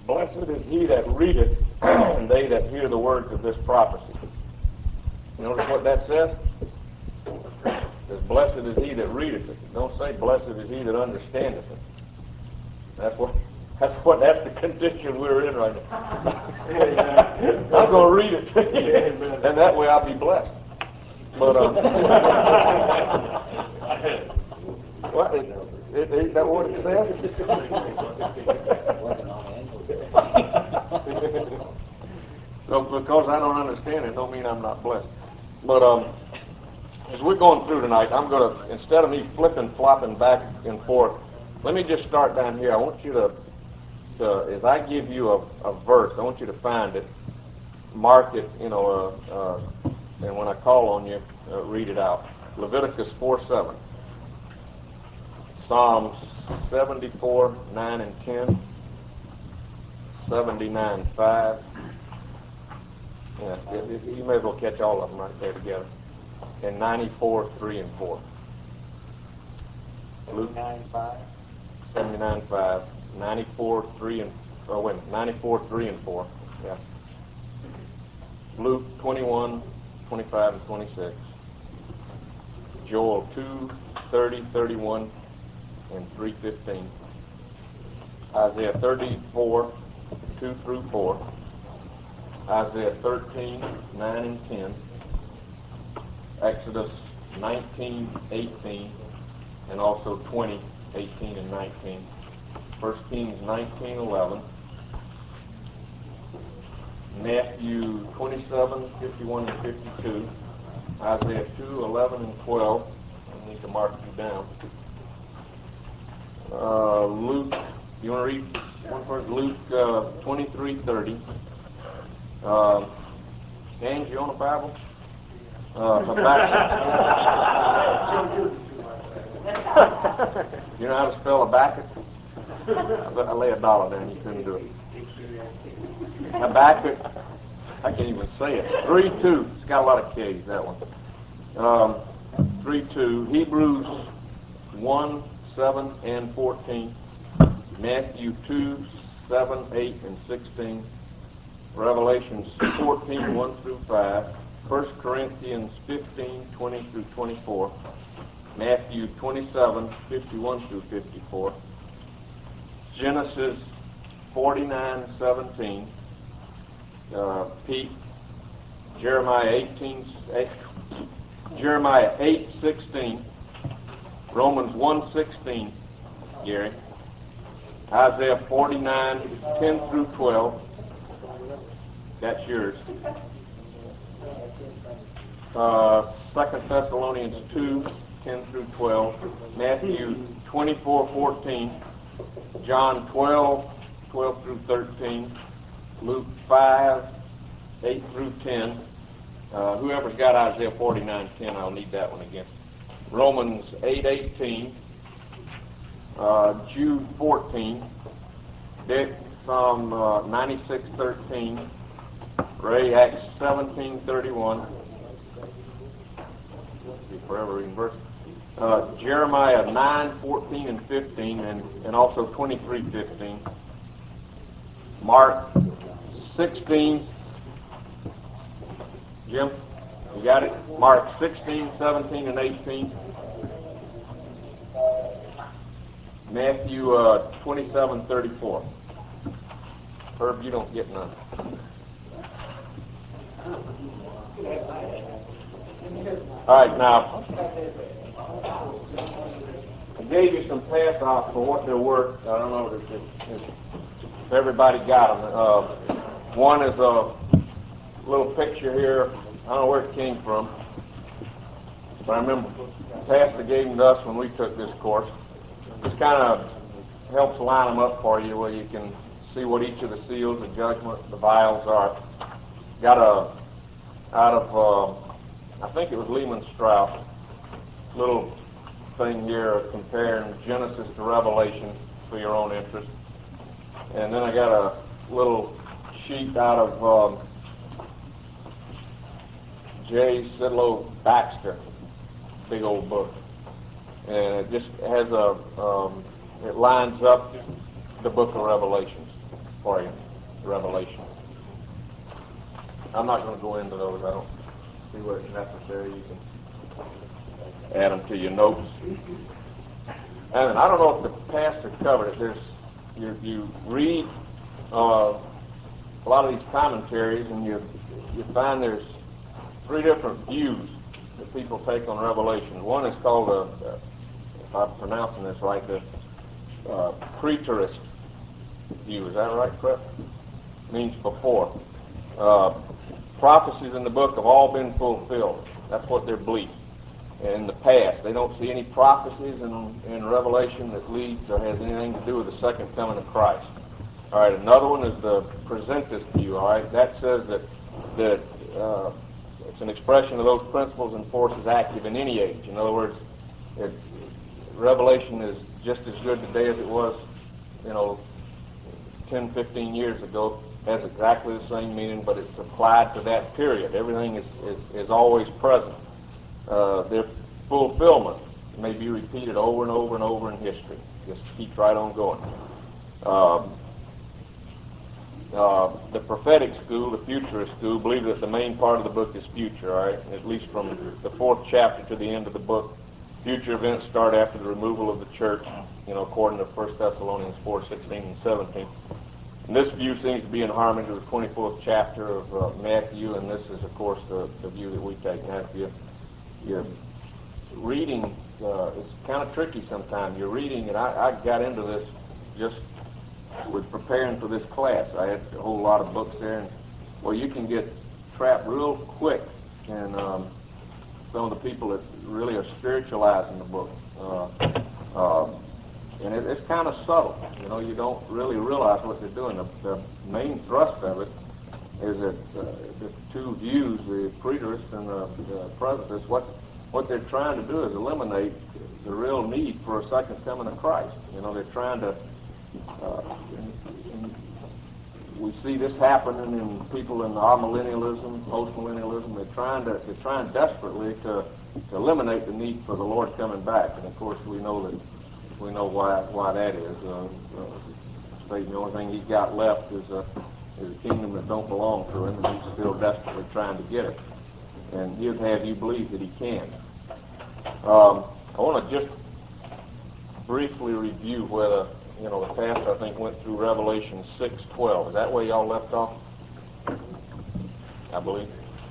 Blessed is he that readeth, and they that hear the words of this prophecy. You notice what that says? It says, blessed is he that readeth it. Don't say, blessed is he that understandeth it. That's the condition we're in right now. I'm going to read it to you, and that way I'll be blessed. But what? Is that what it says? So because I don't understand it, don't mean I'm not blessed. But as we're going through tonight, I'm going to, instead of me flopping back and forth, let me just start down here. I want you to as I give you a verse, I want you to find it, mark it, and when I call on you, read it out. Leviticus 4:7. Psalms 74, 9 and 10. 79, 5. Yeah, you may as well catch all of them right there together. And 94, 3 and 4. Luke 79, 5. 94, 3 and 4. Yeah. Luke 21, 25 and 26. Joel 2, 30, 31 and 3:15. Isaiah 34, 2 through 4. Isaiah 13, 9 and 10. Exodus 19, 18 and also 20, 18 and 19. 1 Kings 19, 11. Matthew 27, 51 and 52. Isaiah 2, 11 and 12. I need to mark you down. Luke, you want to read one first? Luke 23, 30. James, you own a Bible? Habakkuk. You know how to spell Habakkuk? I lay $1 down, you couldn't do it. Habakkuk, I can't even say it. 3:2. It's got a lot of K's, that one. 3:2. Hebrews 1, 7 and 14. Matthew 2, 7, 8 and 16. Revelations 14, 1 through 5. 1 Corinthians 15, 20 through 24. Matthew 27, 51 through 54. Genesis 49, 17. Pete, Jeremiah 8, 16. Romans 1, 16. Gary. Isaiah 49, 10 through 12. That's yours. 2 Thessalonians 2, 10 through 12. Matthew 24, 14. John 12, 12 through 13. Luke 5, 8 through 10. Whoever's got Isaiah 49, 10, I'll need that one again. Romans 8, 18. Jude 14. Dick, Psalm 96, 13. Ray, Acts 17, 31. Be forever reading verse. Jeremiah 9, 14 and 15, and also 23, 15. Mark 16. Jim, you got it? Mark 16, 17 and 18. Matthew 27, 34. Herb, you don't get none. All right, now, I gave you some pass-offs for what they're worth. I don't know if everybody got them. One is a little picture here. I don't know where it came from, but I remember Pastor gave them to us when we took this course. This kind of helps line them up for you where you can see what each of the seals, the judgment, the vials are. Got out of, I think it was Lehman Strauss, little thing here comparing Genesis to Revelation for your own interest. And then I got a little sheet out of J. Sidlow Baxter, big old book. And it just has it lines up the book of Revelations. for you, Revelation. I'm not going to go into those. I don't see where it's necessary. You can add them to your notes. And I don't know if the pastor covered it. You read a lot of these commentaries, and you find there's three different views that people take on Revelation. One is called, if I'm pronouncing this right, the preterist view. Is that right, Cliff? Means before. Prophecies in the book have all been fulfilled. That's what they're believing. In the past, they don't see any prophecies in Revelation that leads or has anything to do with the second coming of Christ. All right. Another one is the presentist view. All right. That says that it's an expression of those principles and forces active in any age. In other words, Revelation is just as good today as it was, 10, 15 years ago. Has exactly the same meaning, but it's applied to that period. Everything is always present. Their fulfillment may be repeated over and over and over in history. Just keeps right on going. The prophetic school, the futurist school, believe that the main part of the book is future, all right? At least from the 4th chapter to the end of the book. Future events start after the removal of the church, according to 1 Thessalonians 4:16 and 17. And this view seems to be in harmony with the 24th chapter of Matthew, and this is, of course, the view that we take. Now, if you're reading, it's kind of tricky sometimes. You're reading, and I got into this just with preparing for this class. I had a whole lot of books there, and well, you can get trapped real quick in some of the people that really are spiritualizing the book. And it's kind of subtle. You don't really realize what they're doing. The main thrust of it is that the two views, the preterist and the presentist, what they're trying to do is eliminate the real need for a second coming of Christ. They're trying to, and we see this happening in people in amillennialism, postmillennialism. They're trying desperately to eliminate the need for the Lord coming back. And of course, we know why that is. Satan, the only thing he's got left is a kingdom that don't belong to him, and he's still desperately trying to get it. And he'd have you believe that he can. I want to just briefly review where the pastor, I think, went through Revelation 6:12. Is that where y'all left off? I believe.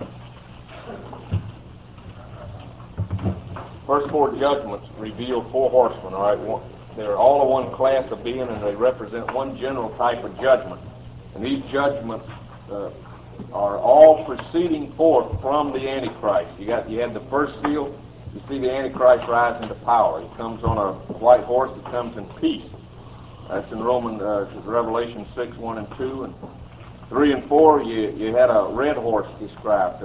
First 4 judgments reveal 4 horsemen, all right? They're all of one class of being, and they represent one general type of judgment. And these judgments are all proceeding forth from the Antichrist. You had the first seal. You see the Antichrist rise into power. He comes on a white horse. He comes in peace. That's in Revelation 6:1 and 2. And 3 and 4, you had a red horse described,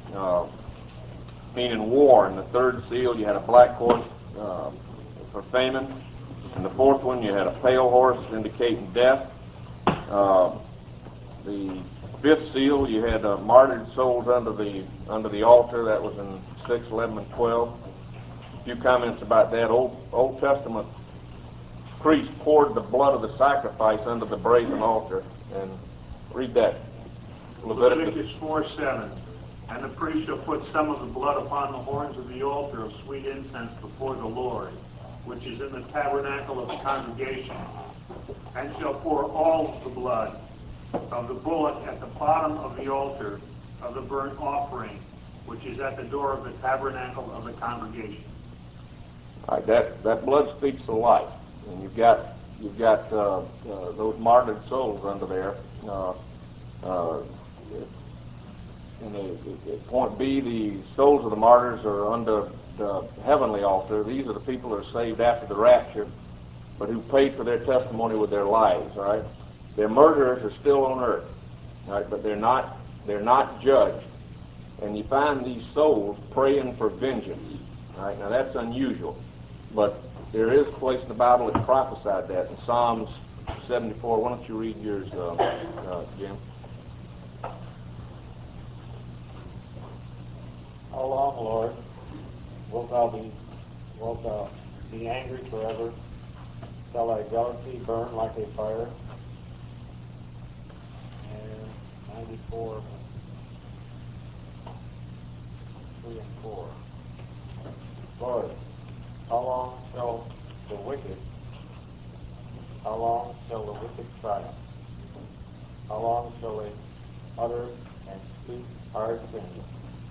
meaning war. In the 3rd seal, you had a black horse for famine. In the 4th one, you had a pale horse indicating death. The 5th seal, you had martyred souls under the altar. That was in 6, 11, and 12. A few comments about that. Old Testament priest poured the blood of the sacrifice under the brazen altar. And read that. Leviticus 4:7. And the priest shall put some of the blood upon the horns of the altar of sweet incense before the Lord, which is in the tabernacle of the congregation, and shall pour all the blood of the bullock at the bottom of the altar of the burnt offering, which is at the door of the tabernacle of the congregation. All right, that blood speaks of life, and you've got those martyred souls under there. And point B, the souls of the martyrs are under the heavenly altar. These are the people that are saved after the rapture, but who paid for their testimony with their lives. All right, their murderers are still on earth. All right, but they're not judged. And you find these souls praying for vengeance. All right, now that's unusual, but there is a place in the Bible that prophesied that in Psalms 74. Why don't you read yours, Jim? How long, Lord, wilt thou be angry forever? Shall thy jealousy burn like a fire? 94, 3 and 4. Lord, how long shall the wicked triumph? How long shall they utter and speak hard things?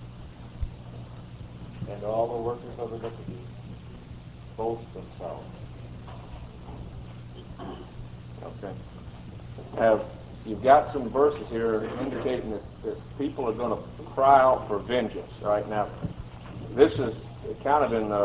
And all the workers of iniquity boast themselves. Okay. You've got some verses here indicating that people are going to cry out for vengeance. Right now, this is kind of in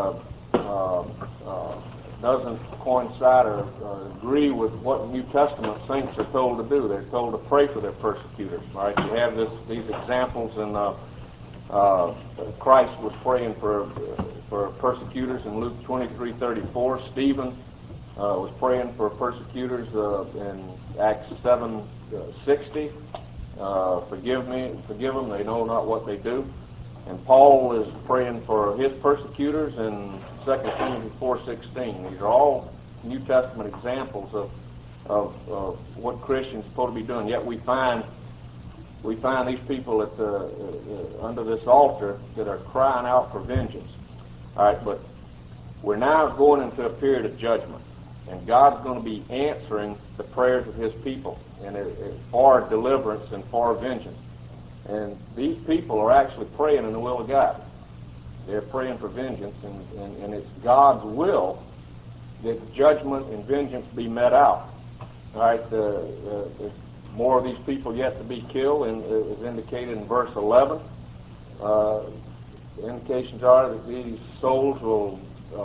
doesn't coincide or agree with what New Testament saints are told to do. They're told to pray for their persecutors. Right? You have these examples in Christ was praying for persecutors in Luke 23:34. Stephen was praying for persecutors in Acts 7:60. Forgive them, they know not what they do. And Paul is praying for his persecutors in 2 Timothy 4:16. These are all New Testament examples of what Christians are supposed to be doing. Yet we find these people under this altar that are crying out for vengeance. All right, but we're now going into a period of judgment, and God's going to be answering the prayers of His people, and for deliverance and for vengeance. And these people are actually praying in the will of God. They're praying for vengeance, and it's God's will that judgment and vengeance be met out. All right, there's more of these people yet to be killed, and it was indicated in verse 11. The indications are that these souls will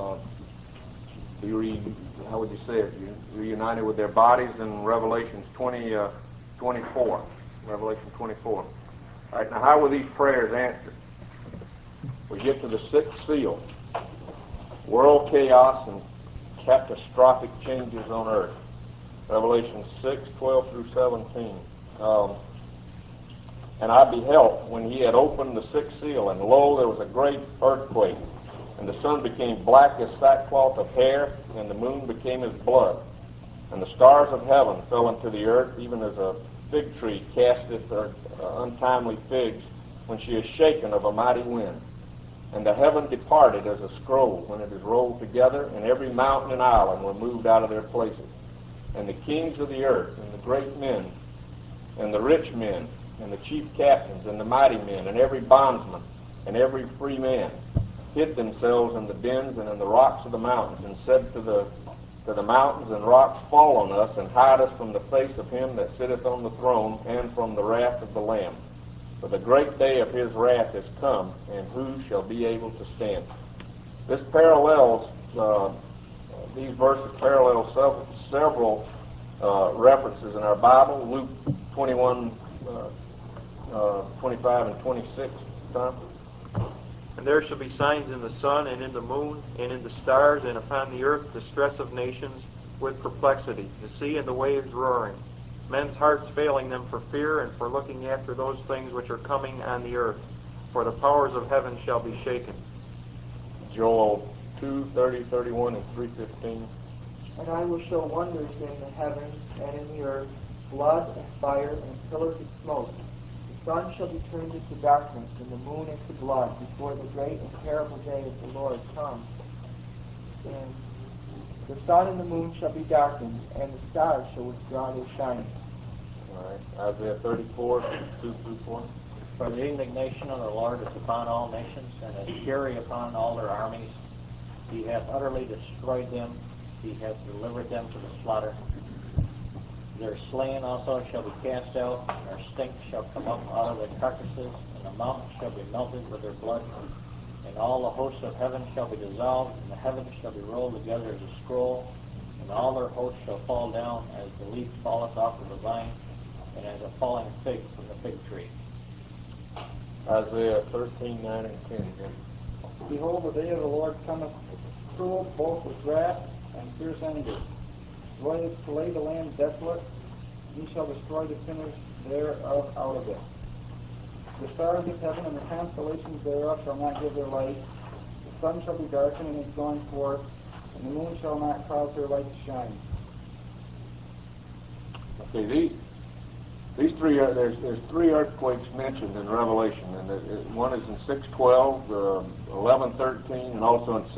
be reunited with their bodies in Revelation 24. Revelation 24. All right, now how were these prayers answered? We get to the sixth seal. World chaos and catastrophic changes on earth. Revelation 6:12 through 17. And I beheld when he had opened the sixth seal, and lo, there was a great earthquake, and the sun became black as sackcloth of hair, and the moon became as blood, and the stars of heaven fell into the earth, even as a fig tree casteth her untimely figs when she is shaken of a mighty wind. And the heaven departed as a scroll when it is rolled together, and every mountain and island were moved out of their places. And the kings of the earth, and the great men, and the rich men, and the chief captains, and the mighty men, and every bondsman, and every free man, hid themselves in the dens and in the rocks of the mountains, and said to the mountains and rocks, fall on us, and hide us from the face of him that sitteth on the throne, and from the wrath of the Lamb. For the great day of his wrath is come, and who shall be able to stand? This parallels, these verses parallel several references in our Bible. Luke 21, 25 and 26. Tom? And there shall be signs in the sun, and in the moon, and in the stars, and upon the earth distress of nations with perplexity, the sea and the waves roaring, men's hearts failing them for fear and for looking after those things which are coming on the earth. For the powers of heaven shall be shaken. Joel 2:30, 31, and 3:15. And I will show wonders in the heavens and in the earth, blood and fire and pillars of smoke. The sun shall be turned into darkness, and the moon into blood, before the great and terrible day of the Lord comes. And the sun and the moon shall be darkened, and the stars shall withdraw their shining. All right, Isaiah 34, 2 through 4. For the indignation of the Lord is upon all nations, and his fury upon all their armies. He hath utterly destroyed them. He hath delivered them to the slaughter. Their slain also shall be cast out, and their stink shall come up out of their carcasses, and the mountains shall be melted with their blood. And all the hosts of heaven shall be dissolved, and the heavens shall be rolled together as a scroll, and all their hosts shall fall down as the leaf falleth off of the vine, and as a falling fig from the fig tree. Isaiah 13, 9 and 10. Jim. Behold, the day of the Lord cometh cruel, both with wrath and fierce anger, to lay the land desolate. He shall destroy the sinners thereof out of it. The stars of heaven and the constellations thereof shall not give their light. The sun shall be darkened in its going forth, and the moon shall not cause her light to shine. Okay, These three there's three earthquakes mentioned in Revelation, and one is in 6:12, 11:13, and also in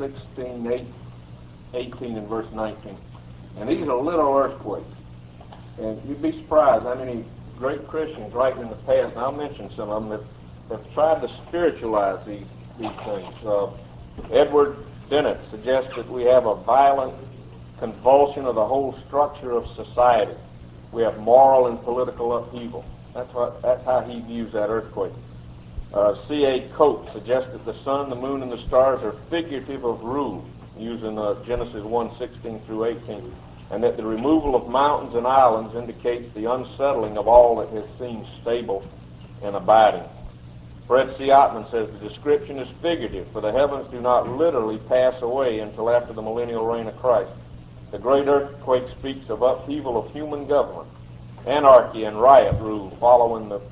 16:18 and verse 19. And these are little earthquakes. And you'd be surprised how many great Christians right in the past, and I'll mention some of them, have tried to spiritualize these things. Edward Dennett suggests that we have a violent convulsion of the whole structure of society. We have moral and political upheaval. That's how he views that earthquake. C.A. Coates suggests that the sun, the moon, and the stars are figurative of rule, using Genesis 1:16 through 18, and that the removal of mountains and islands indicates the unsettling of all that has seemed stable and abiding. Fred C. Ottman says the description is figurative, for the heavens do not literally pass away until after the millennial reign of Christ. The great earthquake speaks of upheaval of human government, anarchy and riot rule following the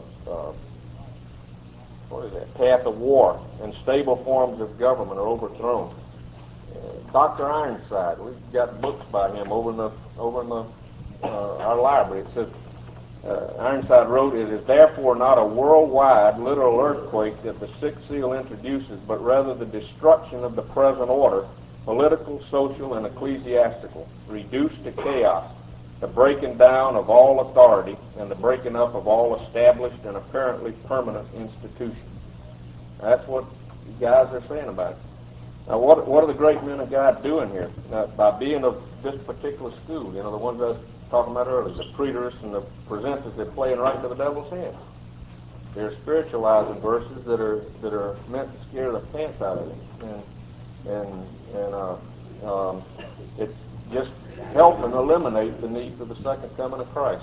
path of war, and stable forms of government are overthrown. Dr. Ironside, we've got books by him over in our library. It says Ironside wrote, "It is therefore not a worldwide literal earthquake that the sixth seal introduces, but rather the destruction of the present order, political, social, and ecclesiastical, reduced to chaos, the breaking down of all authority, and the breaking up of all established and apparently permanent institutions." That's what you guys are saying about it. Now, what are the great men of God doing here? By being of this particular school, the ones I was talking about earlier, the preterists and the presenters, they're playing right into the devil's hand. They're spiritualizing verses that are meant to scare the pants out of you, and it's just helping eliminate the need for the second coming of Christ.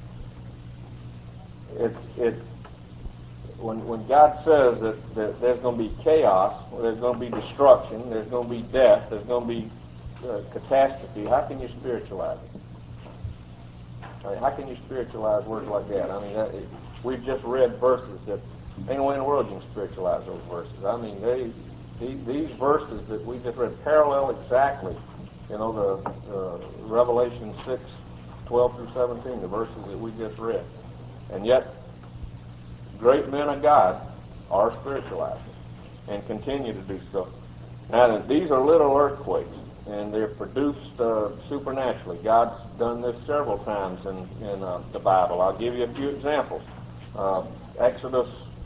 When God says that there's going to be chaos, there's going to be destruction, there's going to be death, there's going to be catastrophe, how can you spiritualize it? How can you spiritualize words like that? I mean, we've just read verses that ain't no way in the world you can spiritualize those verses. I mean, these verses that we just read parallel exactly, the Revelation 6:12 through 17, the verses that we just read. And yet, great men of God are spiritualizing and continue to do so. Now, these are little earthquakes, and they're produced supernaturally. God's done this several times in the Bible. I'll give you a few examples. Exodus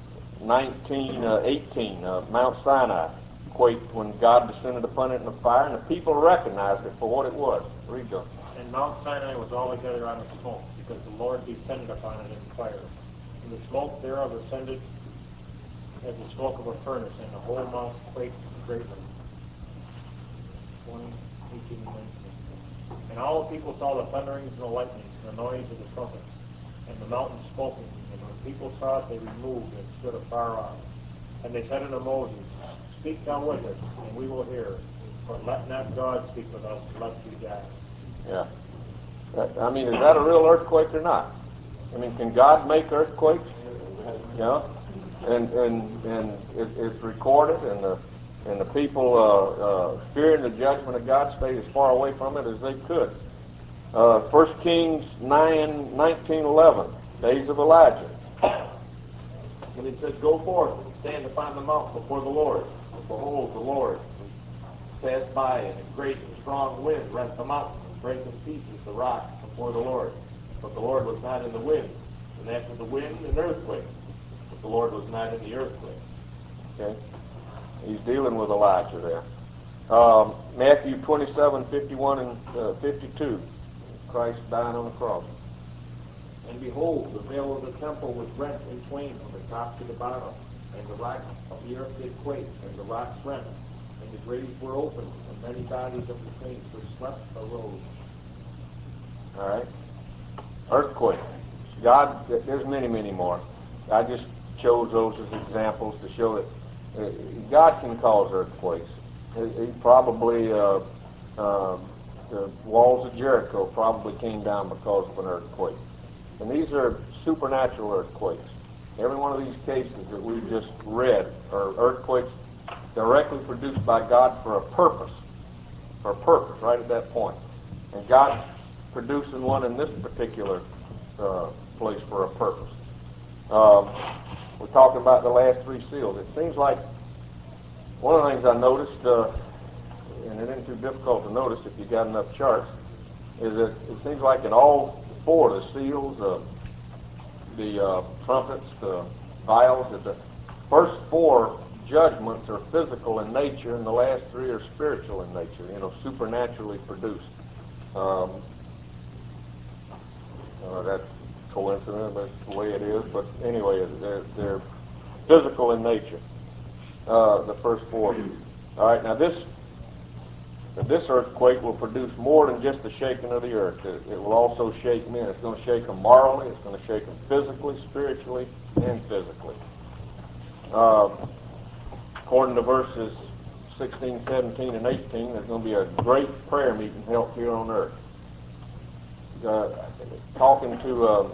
19:18, Mount Sinai quaked when God descended upon it in a fire, and the people recognized it for what it was. Read those. And Mount Sinai was altogether out of smoke, because the Lord descended upon it in fire. And the smoke thereof ascended as the smoke of a furnace, and the whole mount quaked greatly. 20:18 and 19. And all the people saw the thunderings and the lightnings, and the noise of the trumpets, and the mountain smoking. And when the people saw it, they removed and stood afar off. And they said unto Moses, Speak thou with us, and we will hear. But let not God speak with us, lest we die. Yeah. I mean, is that a real earthquake or not? I mean, can God make earthquakes? And it's recorded, and the people fearing the judgment of God stayed as far away from it as they could. 1 Kings 9:19-11, days of Elijah. And it says, Go forth and stand upon the mountain before the Lord. And behold, the Lord passed by, and a great and strong wind rent the mountain, and brake in pieces the rock before the Lord. But the Lord was not in the wind. And after the wind, an earthquake. But the Lord was not in the earthquake. Okay? He's dealing with Elijah there. Matthew 27:51 and 52. Christ dying on the cross. And behold, the veil of the temple was rent in twain from the top to the bottom, and the rock of the earth did quake, and the rocks rent, and the graves were opened, and many bodies of the saints which slept arose. All right. Earthquake. God, there's many, many more. I just chose those as examples to show that God can cause earthquakes. He probably, the walls of Jericho probably came down because of an earthquake. And these are supernatural earthquakes. Every one of these cases that we've just read are earthquakes directly produced by God for a purpose. For a purpose, right at that point. And God's producing one in this particular place for a purpose. We're talking about the last three seals. It seems like one of the things I noticed, and it isn't too difficult to notice if you got enough charts, is that it seems like in all four of the seals, the trumpets, the vials, that the first four judgments are physical in nature, and the last three are spiritual in nature, supernaturally produced. That's coincidence, that's the way it is, but anyway, they're physical in nature, the first four. All right, now this earthquake will produce more than just the shaking of the earth. It will also shake men. It's going to shake them morally, it's going to shake them physically, spiritually, and physically. According to verses 16, 17, and 18, there's going to be a great prayer meeting held here on earth. Talking to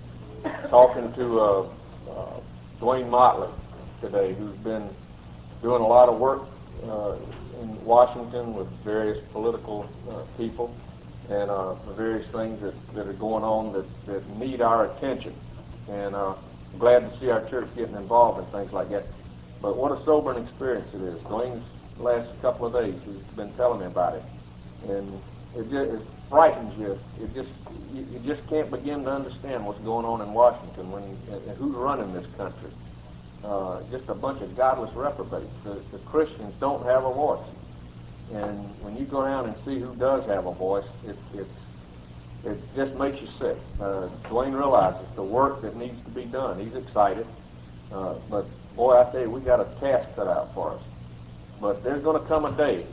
Dwayne Motley today, who's been doing a lot of work in Washington with various political people and the various things that are going on that need our attention. And I'm glad to see our church getting involved in things like that. But what a sobering experience it is. Dwayne's last couple of days, he's been telling me about it. And it frightens you. You just can't begin to understand what's going on in Washington and who's running this country. Just a bunch of godless reprobates. The Christians don't have a voice. And when you go around and see who does have a voice, it just makes you sick. Dwayne realizes the work that needs to be done. He's excited. But boy, I tell you, we got a task cut out for us. But there's going to come a day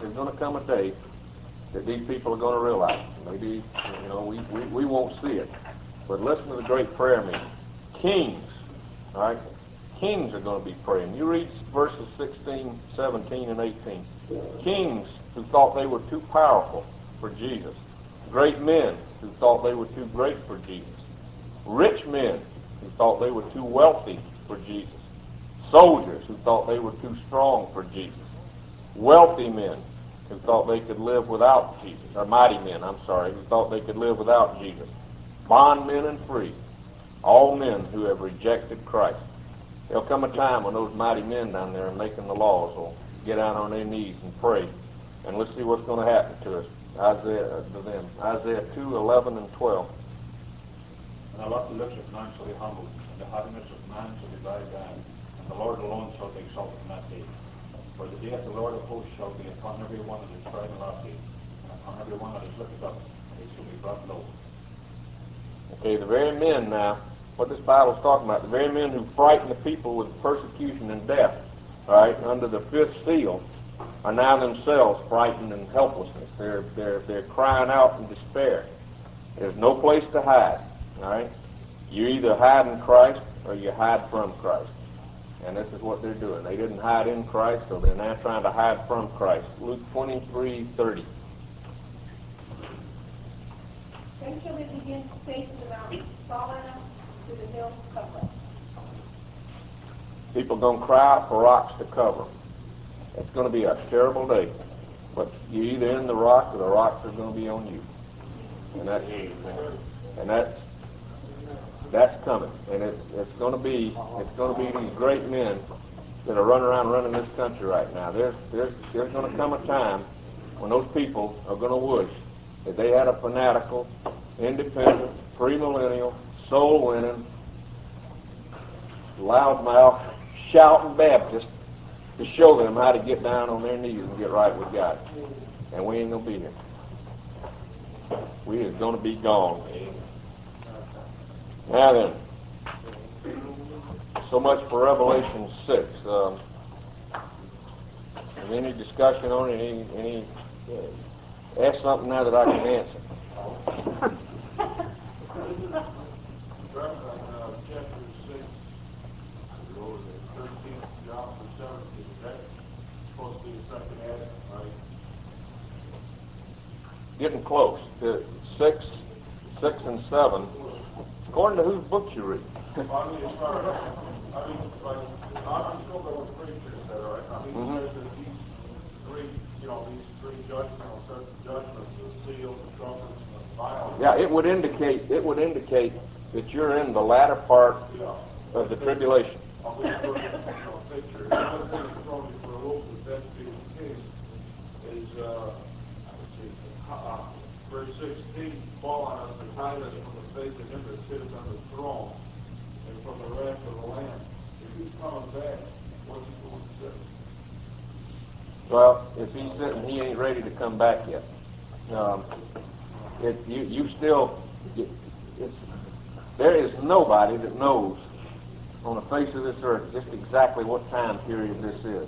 that these people are going to realize. Maybe, we won't see it. But listen to the great prayer meeting. Kings, all right? Kings are going to be praying. You read verses 16, 17, and 18. Kings who thought they were too powerful for Jesus. Great men who thought they were too great for Jesus. Rich men who thought they were too wealthy for Jesus. Soldiers who thought they were too strong for Jesus. Wealthy men who thought they could live without Jesus. Or mighty men, who thought they could live without Jesus. Bondmen and free. All men who have rejected Christ. There'll come a time when those mighty men down there making the laws will get down on their knees and pray. And let's see what's going to happen to us. Isaiah 2, 11 and 12. And the lofty looks of man shall be humbled, and the haughtiness of man shall be bowed down, and the Lord alone shall be exalted in that day. For the day of the Lord of hosts shall be upon every one that is proud and lofty, and upon every one that is lifted up, it shall be brought low. Okay, the very men now, what this Bible's talking about, the very men who frighten the people with persecution and death, all right, under the fifth seal, are now themselves frightened and helplessness. They're crying out in despair. There's no place to hide, all right? You either hide in Christ or you hide from Christ. And this is what they're doing. They didn't hide in Christ, so they're now trying to hide from Christ. Luke 23:30. Then shall they begin to say to the mountains, fall on us, to the hills cover us. People are going to cry out for rocks to cover them. It's going to be a terrible day. But you're either in the rock or the rocks are going to be on you. And that's coming. And it's going to be these great men that are running this country right now. There's going to come a time when those people are going to wish that they had a fanatical, independent, premillennial, soul-winning, loudmouth, shouting Baptist to show them how to get down on their knees and get right with God. And we ain't going to be here. We is going to be gone. Now then, so much for Revelation 6. Any discussion on it? Any ask something now that I can answer. Chapter 6, or the 13th drop to 17, is that supposed to be the second Adam, right? Getting close. The 6 and 7, according to whose book you read. As far as, I'm just going by what the preacher said, all right? He says that these three judgments, the seals, the trumpets, and Yeah, it would indicate that you're in the latter part of the tribulation. Verse 16, fall on us and hide us from the face of him that sitteth on the throne and from the wrath of the Lamb. If he's coming back, what's he going to say? Well, if he's sitting, he ain't ready to come back yet. There is nobody that knows on the face of this earth just exactly what time period this is.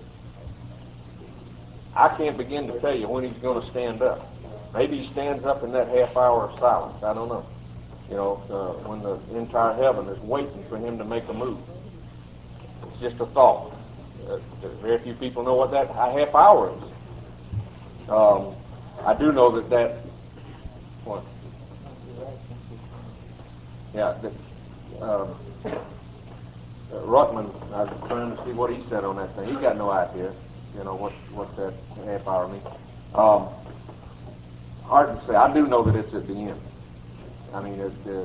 I can't begin to tell you when he's going to stand up. Maybe he stands up in that half hour of silence. I don't know. When the entire heaven is waiting for him to make a move. It's just a thought. Very few people know what that half hour is. I do know that. What? Yeah. Ruckman, I was trying to see what he said on that thing. He got no idea. What that half hour means. Hard to say. I do know that it's at the end. I mean,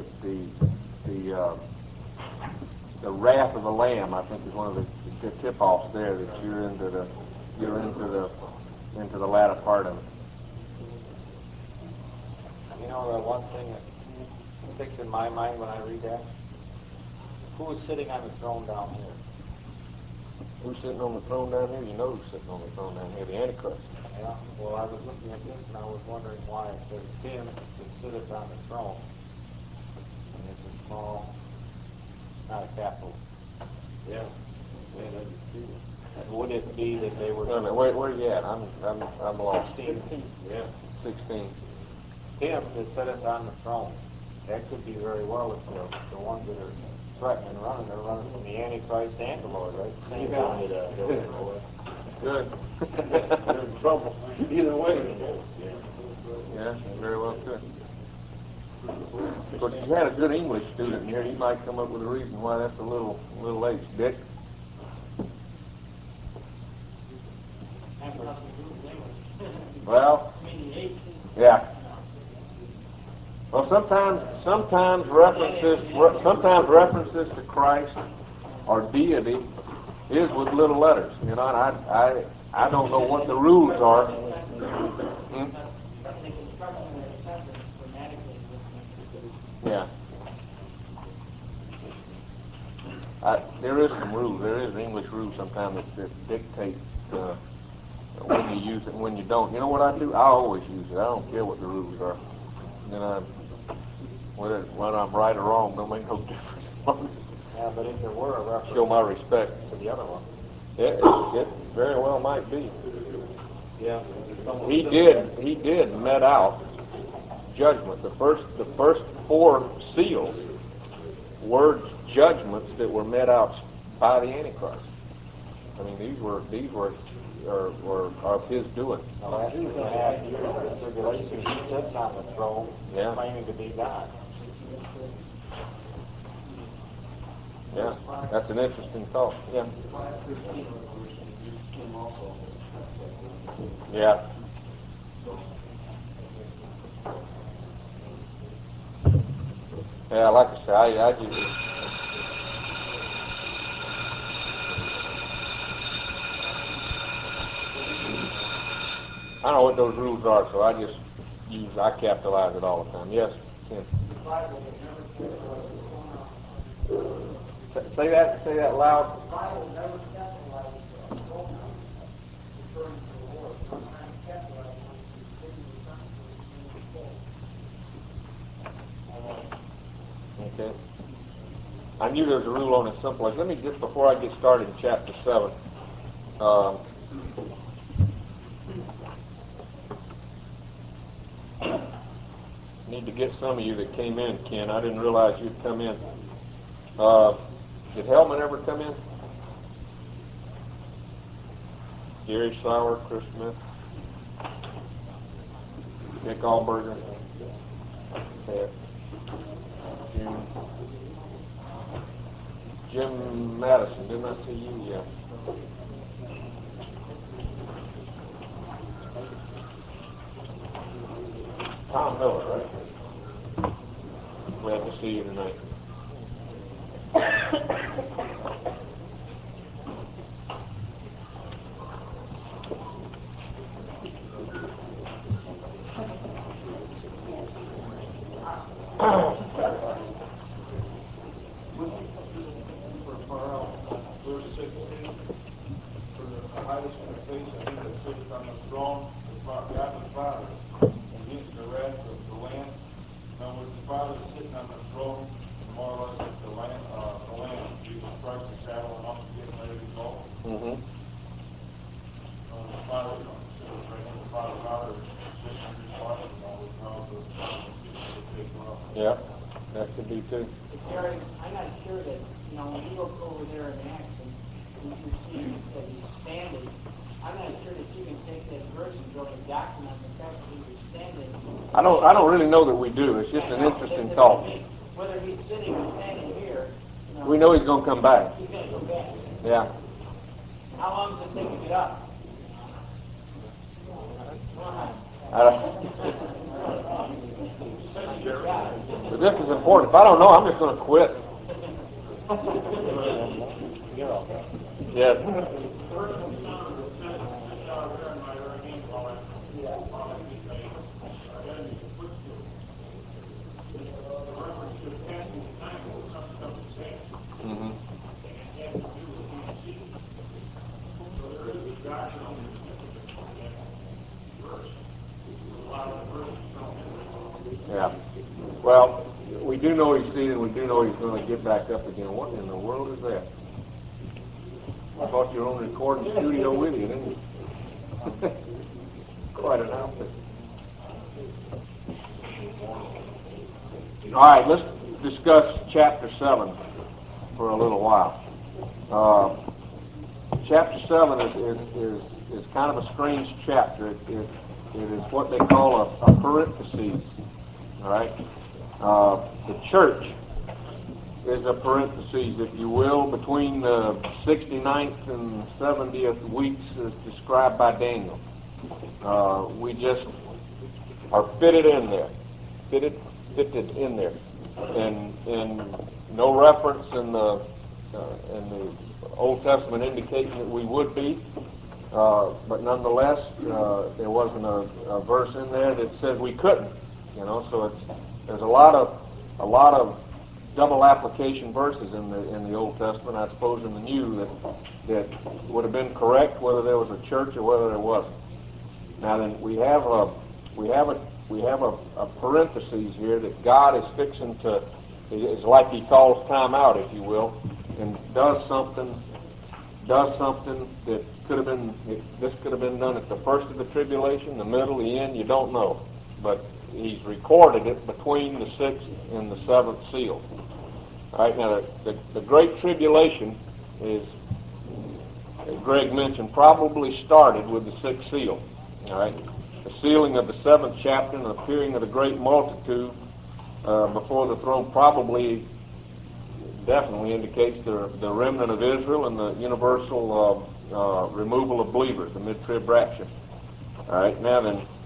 the wrath of the Lamb, I think, is one of the tip-offs there that you're into the latter part of it. The one thing that sticks in my mind when I read that, who is sitting on the throne down here? Who's sitting on the throne down here? You know who's sitting on the throne down here, the Antichrist. Yeah, well, I was looking at this and I was wondering why it says him that sitteth on the throne. And it's a small, not a capital. Yeah, that'd be true. And would it be that they were... Wait a minute, where are you at? I'm lost. 16. Yeah. 16. Him that sitteth on the throne. That could be very well if the ones that are threatening and running, they're running from the Antichrist and the Lord, right? Same time. Good. They're in trouble. Either way. Yeah, very well could. Of course, if you had a good English student here, he might come up with a reason why that's a little late. Dick? Well, yeah. Well, sometimes references to Christ or deity is with little letters. And I don't know what the rules are. Yeah. There is some rules. There is an English rule sometimes that dictates when you use it and when you don't. You know what I do? I always use it. I don't care what the rules are. Whether I'm right or wrong don't make no difference. Yeah, but if there were a reference Show my respect to the other one. It very well might be. Yeah. He did met out judgment. The first 4 seals were judgments that were met out by the Antichrist. I mean, these were of his doing. The last 2.5 years of the tribulation, he sits on the throne, claiming to be God. Yeah, that's an interesting thought. Yeah. Yeah. Yeah, like I say, I just... I don't know what those rules are, so I capitalize it all the time. Yes, Tim. Say that loud. The Bible never capitalizes pronouns referring to the Lord. Sometimes capitalizes when it's taking the sentence Okay. I knew there was a rule on it someplace. Let me just, before I get started in chapter 7, need to get some of you that came in, Ken. I didn't realize you'd come in. Did Hellman ever come in? Gary Sauer, Chris Smith, Nick Allberger, Jim Madison. Didn't I see you? Yeah. Tom Miller, right? glad to see you tonight. Verse 16, for the highest in the face of him that sitteth on the throne, God the Father, and against the wrath of the Lamb. Now, with the Father sitting on the throne, and more or less like the Lamb, Jesus Christ is saddling up and getting ready to go. Mm-hmm. The Father, the Father is sitting on his body, with how the Father is taken off. Yeah, that could be too. Gary, I'm not sure that, when you look over there in Acts and you see that he's standing, I'm not sure that you can take that verse and build a doctrine on the fact that he was standing. I don't really know that we do. It's just an interesting thought. Whether he's sitting or standing here, We know he's going to come back. he's going to go back. Yeah. How long does it take to get up? But this is important. If I don't know, I'm just going to quit. Yes. Mm-hmm. Yeah. Well, we do know he's seated, and we do know he's going to get back up again. What in the world is that? I thought you were on the recording studio with you, didn't you? Quite an outfit. All right, let's discuss chapter 7 for a little while. Chapter 7 is kind of a strange chapter. It is what they call a parenthesis. All right? The church is a parenthesis, if you will, between the 69th and 70th weeks as described by Daniel. We just are fitted in there. Fitted in there. And no reference in the Old Testament indicating that we would be. But nonetheless, there wasn't a verse in there that said we couldn't. So there's a lot of double application verses in the Old Testament, I suppose in the New, that would have been correct whether there was a church or whether there wasn't. Now then, we have a parenthesis here that God is fixing to. It's like He calls time out, if you will, and does something that could have been. This could have been done at the first of the tribulation, the middle, the end. You don't know, but He's recorded it between the sixth and the seventh seal. All right, now the Great Tribulation is, as Greg mentioned, probably started with the sixth seal. All right, the sealing of the seventh chapter and the appearing of the great multitude before the throne definitely indicates the remnant of Israel and the universal removal of believers, the mid-trib rapture. All right, now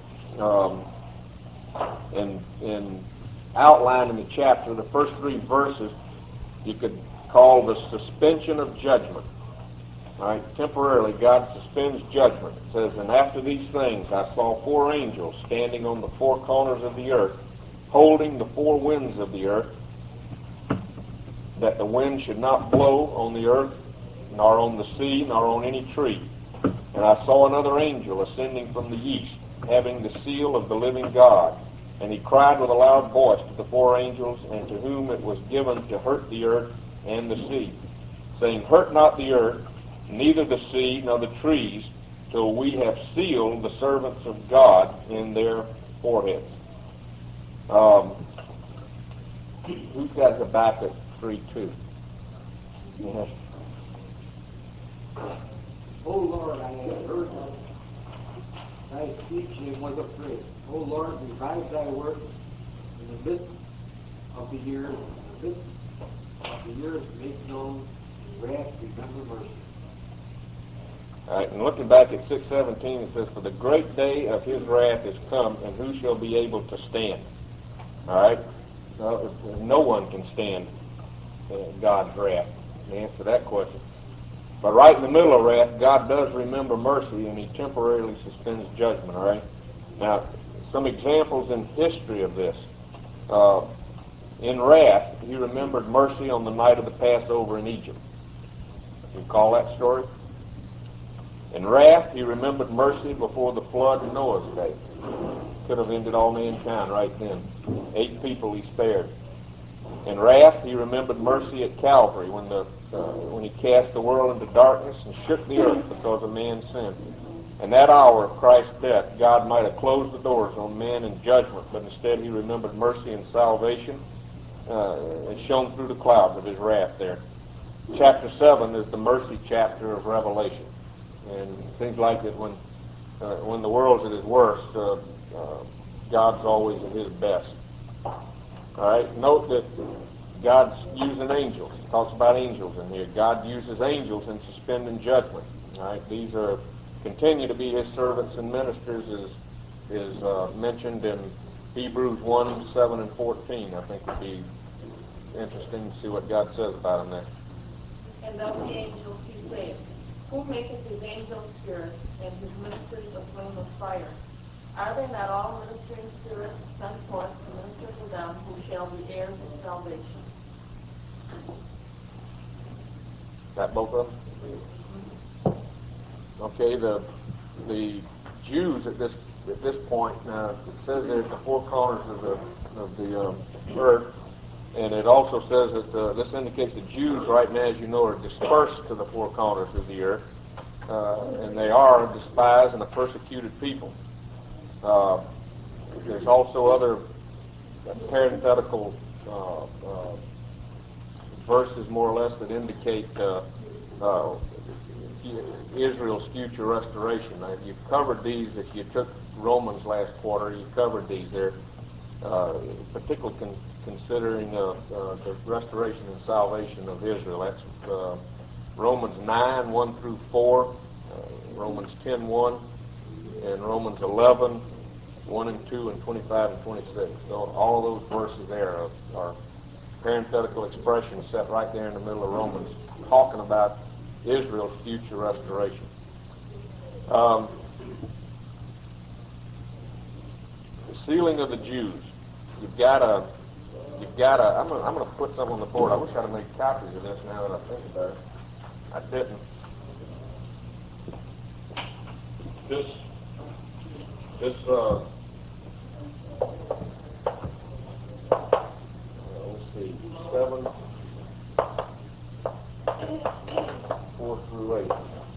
then, in outlining the chapter, the first 3 verses you could call the suspension of judgment. All right, temporarily God suspends judgment. It says, "And after these things I saw 4 angels standing on the 4 corners of the earth, holding the 4 winds of the earth, that the wind should not blow on the earth, nor on the sea, nor on any tree. And I saw another angel ascending from the east, having the seal of the living God. And he cried with a loud voice to the 4 angels, and to whom it was given to hurt the earth and the sea, saying, Hurt not the earth, neither the sea, nor the trees, till we have sealed the servants of God in their foreheads." Who's got Habakkuk 3:2? Yes. O Lord, I have heard thy speech and was afraid. O Lord, revive thy work in the midst of the years. In the midst of the years, make known wrath, remember mercy. All right, and looking back at 6:17, it says, "For the great day of his wrath is come, and who shall be able to stand?" All right, no one can stand God's wrath. The answer to that question. But right in the middle of wrath, God does remember mercy, and He temporarily suspends judgment. All right. Now, some examples in history of this. In wrath, He remembered mercy on the night of the Passover in Egypt. You recall that story? In wrath, He remembered mercy before the flood in Noah's day. Could have ended all mankind right then. 8 people He spared. In wrath, He remembered mercy at Calvary when He cast the world into darkness and shook the earth because of man's sin. In that hour of Christ's death, God might have closed the doors on man in judgment, but instead He remembered mercy and salvation and shone through the clouds of His wrath there. Chapter 7 is the mercy chapter of Revelation. And it seems like that when the world's at its worst, God's always at His best. All right. Note that God's using angels. It talks about angels in here. God uses angels in suspending judgment. All right. These continue to be His servants and ministers, is mentioned in Hebrews 1, 7, and 14. I think would be interesting to see what God says about them there. And of the angels He said, Who maketh His angels spirits, and His ministers a flame of fire? Are they not all ministering spirits sent forth to minister to them who shall be heirs of salvation? That both of them? Okay, the Jews at this point, it says there's the 4 corners of the earth, and it also says that this indicates the Jews right now, as you know, are dispersed to the 4 corners of the earth, and they are a despised and a persecuted people. There's also other parenthetical verses, more or less, that indicate Israel's future restoration. Now, you've covered these. If you took Romans last quarter, you covered these there, particularly considering the restoration and salvation of Israel. That's Romans 9, 1 through 4, Romans 10, 1, and Romans 11, 1 and 2, and 25 and 26. So all of those verses there are parenthetical expressions set right there in the middle of Romans, talking about Israel's future restoration. The sealing of the Jews. You've got to. I'm going to put something on the board. I wish I'd have made copies of this now that I think about it. I didn't. This let's see, 7, 4 through 8.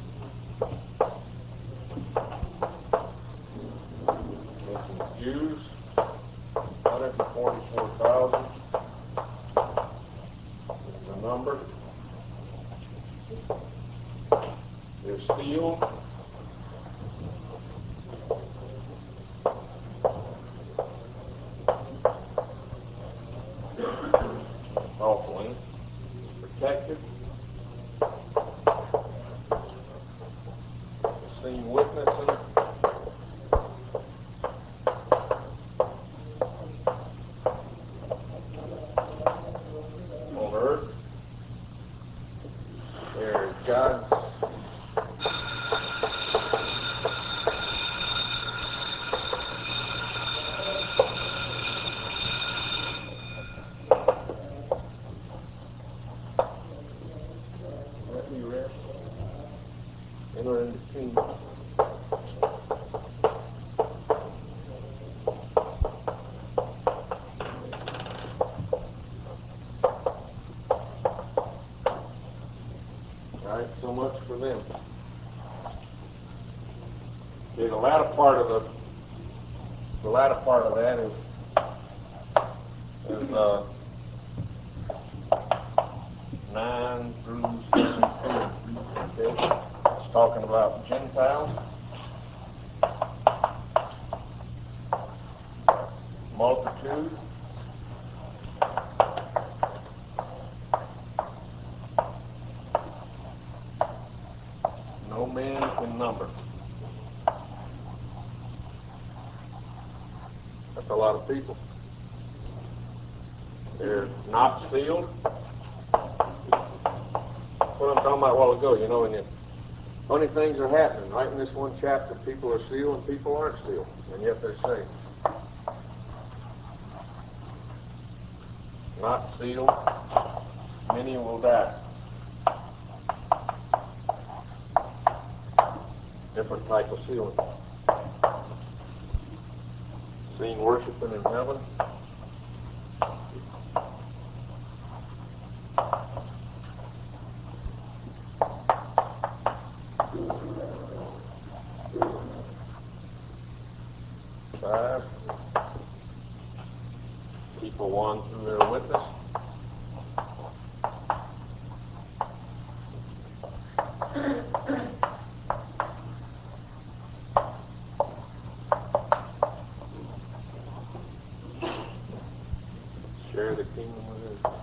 Mentions Jews, 144,000 is the number. They're sealed. Awful, ain't it? Protected. Seen witnessing. On earth. There's God's enter into kingdom. All right, so much for them. Okay, the latter part of that is 9 through 17. Okay, it's talking about Gentiles, multitude, no man can number. That's a lot of people. not sealed. What I'm talking about a while ago, you know, and the funny things are happening. Right in this one chapter, people are sealed and people aren't sealed, and yet they're saved. Not sealed, many will die. Different type of sealing. Seen worshiping in heaven. Five. People won through their witness. Share the kingdom with us.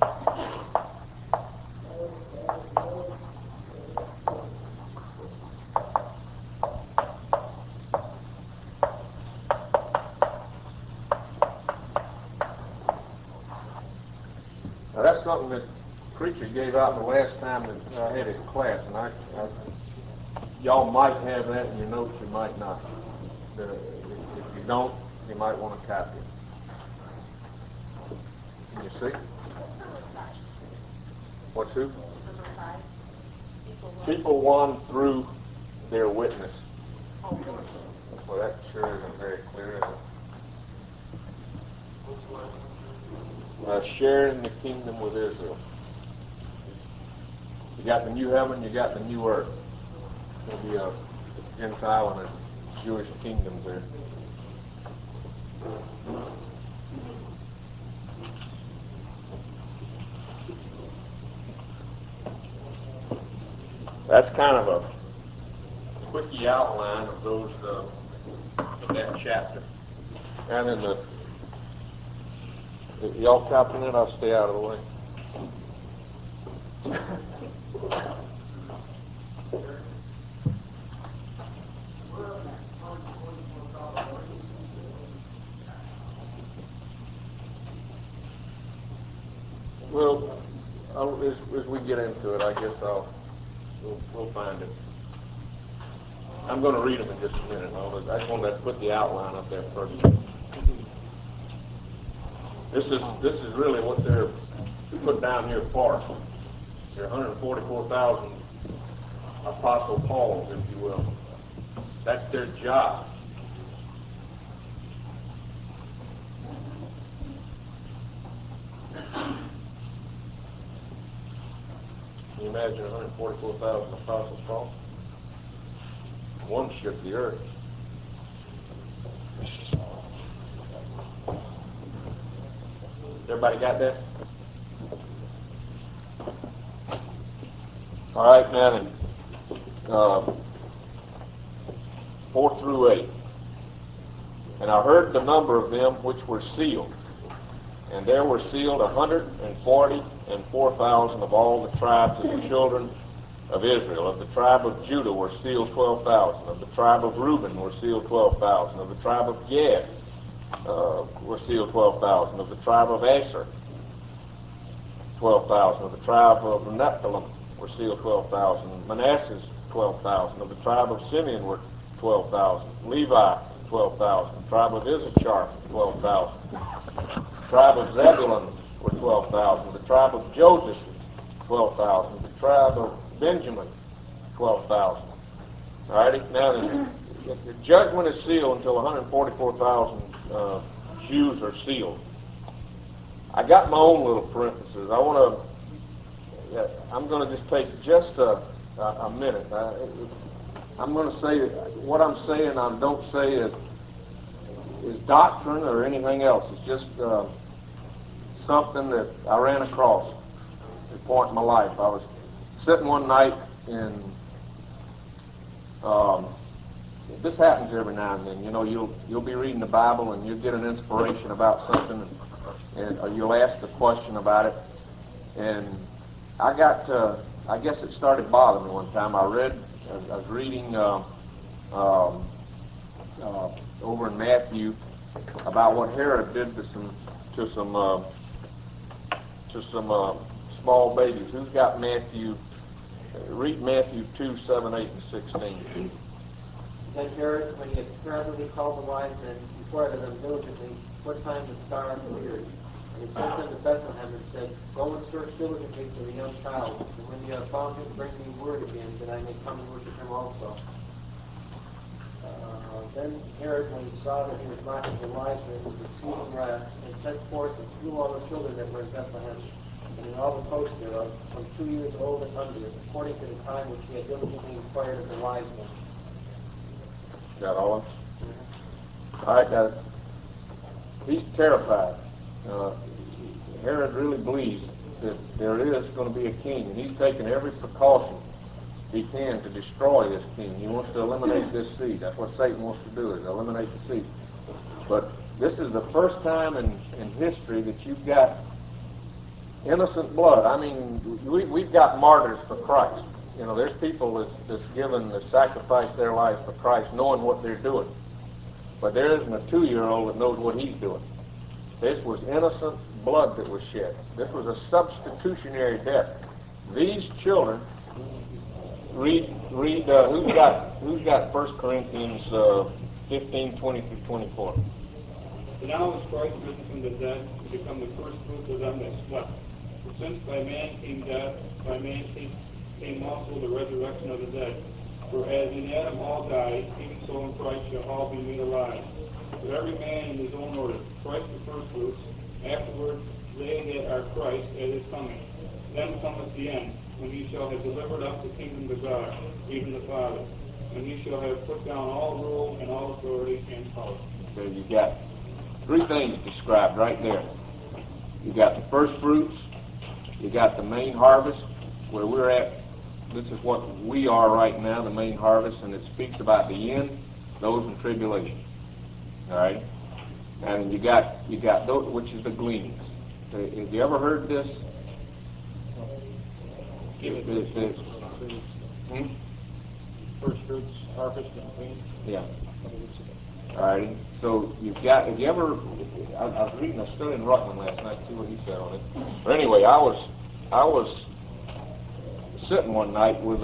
Now that's something that preacher gave out the last time that I had his class, and y'all might have that in your notes, you might not. If you don't, you might want to copy it. Can you see? What's who? People won through their witness. Well, that sure isn't very clear, is it? Sharing the kingdom with Israel. You got the new heaven, you got the new earth. There'll be a Gentile and a Jewish kingdom there. That's kind of a quickie outline of those of that chapter. And in the y'all copying it, I'll stay out of the way. Well, as we get into it, I guess we'll find it. I'm going to read them in just a minute. I just wanted to put the outline up there first. This is really what they're put down here for. There are 144,000 Apostle Pauls, if you will. That's their job. Can you imagine 144,000 Apostle Paul? One shook the earth. Everybody got that? All right, now then, 4 through 8. And I heard the number of them which were sealed, and there were sealed 144,000 of all the tribes of the children of Israel. Of the tribe of Judah were sealed 12,000. Of the tribe of Reuben were sealed 12,000. Of the tribe of Gad were sealed 12,000. Of the tribe of Asher, 12,000. Of the tribe of Nephilim were sealed 12,000. Manasseh, 12,000. Of the tribe of Simeon were 12,000. Levi, 12,000. The tribe of Issachar, 12,000. The tribe of Zebulun were 12,000. The tribe of Joseph, 12,000. The tribe of Benjamin, 12,000. All righty? Now, the judgment is sealed until 144,000 Jews are sealed. I got my own little parentheses. I'm going to just take just a minute. I'm going to say what I'm saying I don't say is doctrine or anything else. It's just something that I ran across at a point in my life. I was sitting one night in this happens every now and then. You know, you'll be reading the Bible and you'll get an inspiration about something, and you'll ask a question about it. And I guess it started bothering me one time. I was reading over in Matthew about what Herod did to some to some small babies. Who's got Matthew? Read Matthew 2, 7, 8, and 16. Then Herod, when he had privately called the wise men, inquired of them diligently what time the star appeared. And he sent them to Bethlehem and said, Go and search diligently for the young child, and when you have found him, bring me word again, that I may come and worship him also. Then Herod, when he saw that he was mocking the wise men, was exceeding wrath, and sent forth and slew all the children that were in Bethlehem, and in all the coast thereof, from 2 years old and under, according to the time which he had diligently inquired of the wise men. Got all of it? All right, got it. He's terrified. Herod really believes that there is going to be a king, and he's taken every precaution he can to destroy this king. He wants to eliminate this seed. That's what Satan wants to do, is eliminate the seed. But this is the first time in history that you've got innocent blood. I mean, we've got martyrs for Christ. You know, there's people that's given to sacrifice their life for Christ knowing what they're doing. But there isn't a 2-year-old that knows what he's doing. This was innocent blood that was shed. This was a substitutionary death. These children, read who's got 1 Corinthians 15, 20 through 24. But now is Christ risen from the dead to become the first fruits of them that slept. For since by man came death, by man came also the resurrection of the dead. For as in Adam all died, even so in Christ shall all be made alive. But every man in his own order, Christ the first fruits, afterward they that are Christ at his coming. Then cometh the end, when he shall have delivered up the kingdom to God, even the Father. And he shall have put down all rule and all authority and power. Okay, you got 3 things described right there. You got the first fruits, you got the main harvest, where we're at. This is what we are right now, the main harvest, and it speaks about the end, those in tribulation. All right? And you got those, which is the gleanings. Have you ever heard this? First fruits, harvest, and gleaning. Yeah. All right. So you've got. Have you ever? I was reading a study in Rutland last night. See what he said on it. But anyway, I was sitting one night with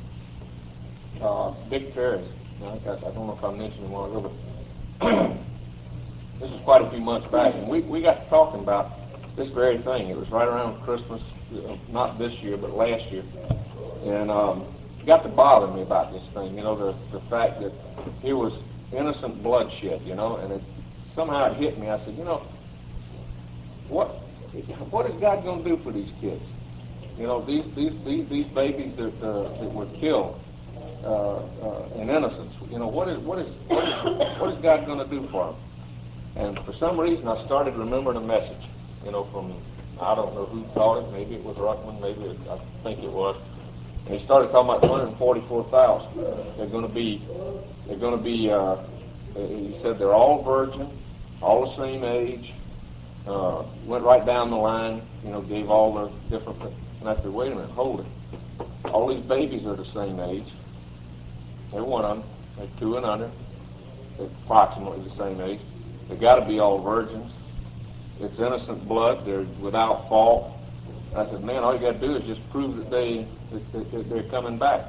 Dick Ferris. I don't know if I mentioned him a while ago, but this is quite a few months back, and we got to talking about this very thing. It was right around Christmas, not this year, but last year, and it got to bother me about this thing. You know, the fact that it was innocent bloodshed. You know, and somehow it hit me. I said, you know, what is God going to do for these kids? You know, these babies that were killed in innocence. You know, what is God going to do for them? And for some reason, I started remembering a message. You know, from I don't know who taught it. Maybe it was Ruckman. I think it was. And he started talking about 144,000. They're going to be. He said they're all virgin, all the same age. Went right down the line. You know, gave all the different. And I said, wait a minute, hold it. All these babies are the same age. Every one of them. They're 2 and under. They're approximately the same age. They've got to be all virgins. It's innocent blood. They're without fault. I said, man, all you got to do is just prove that they're coming back.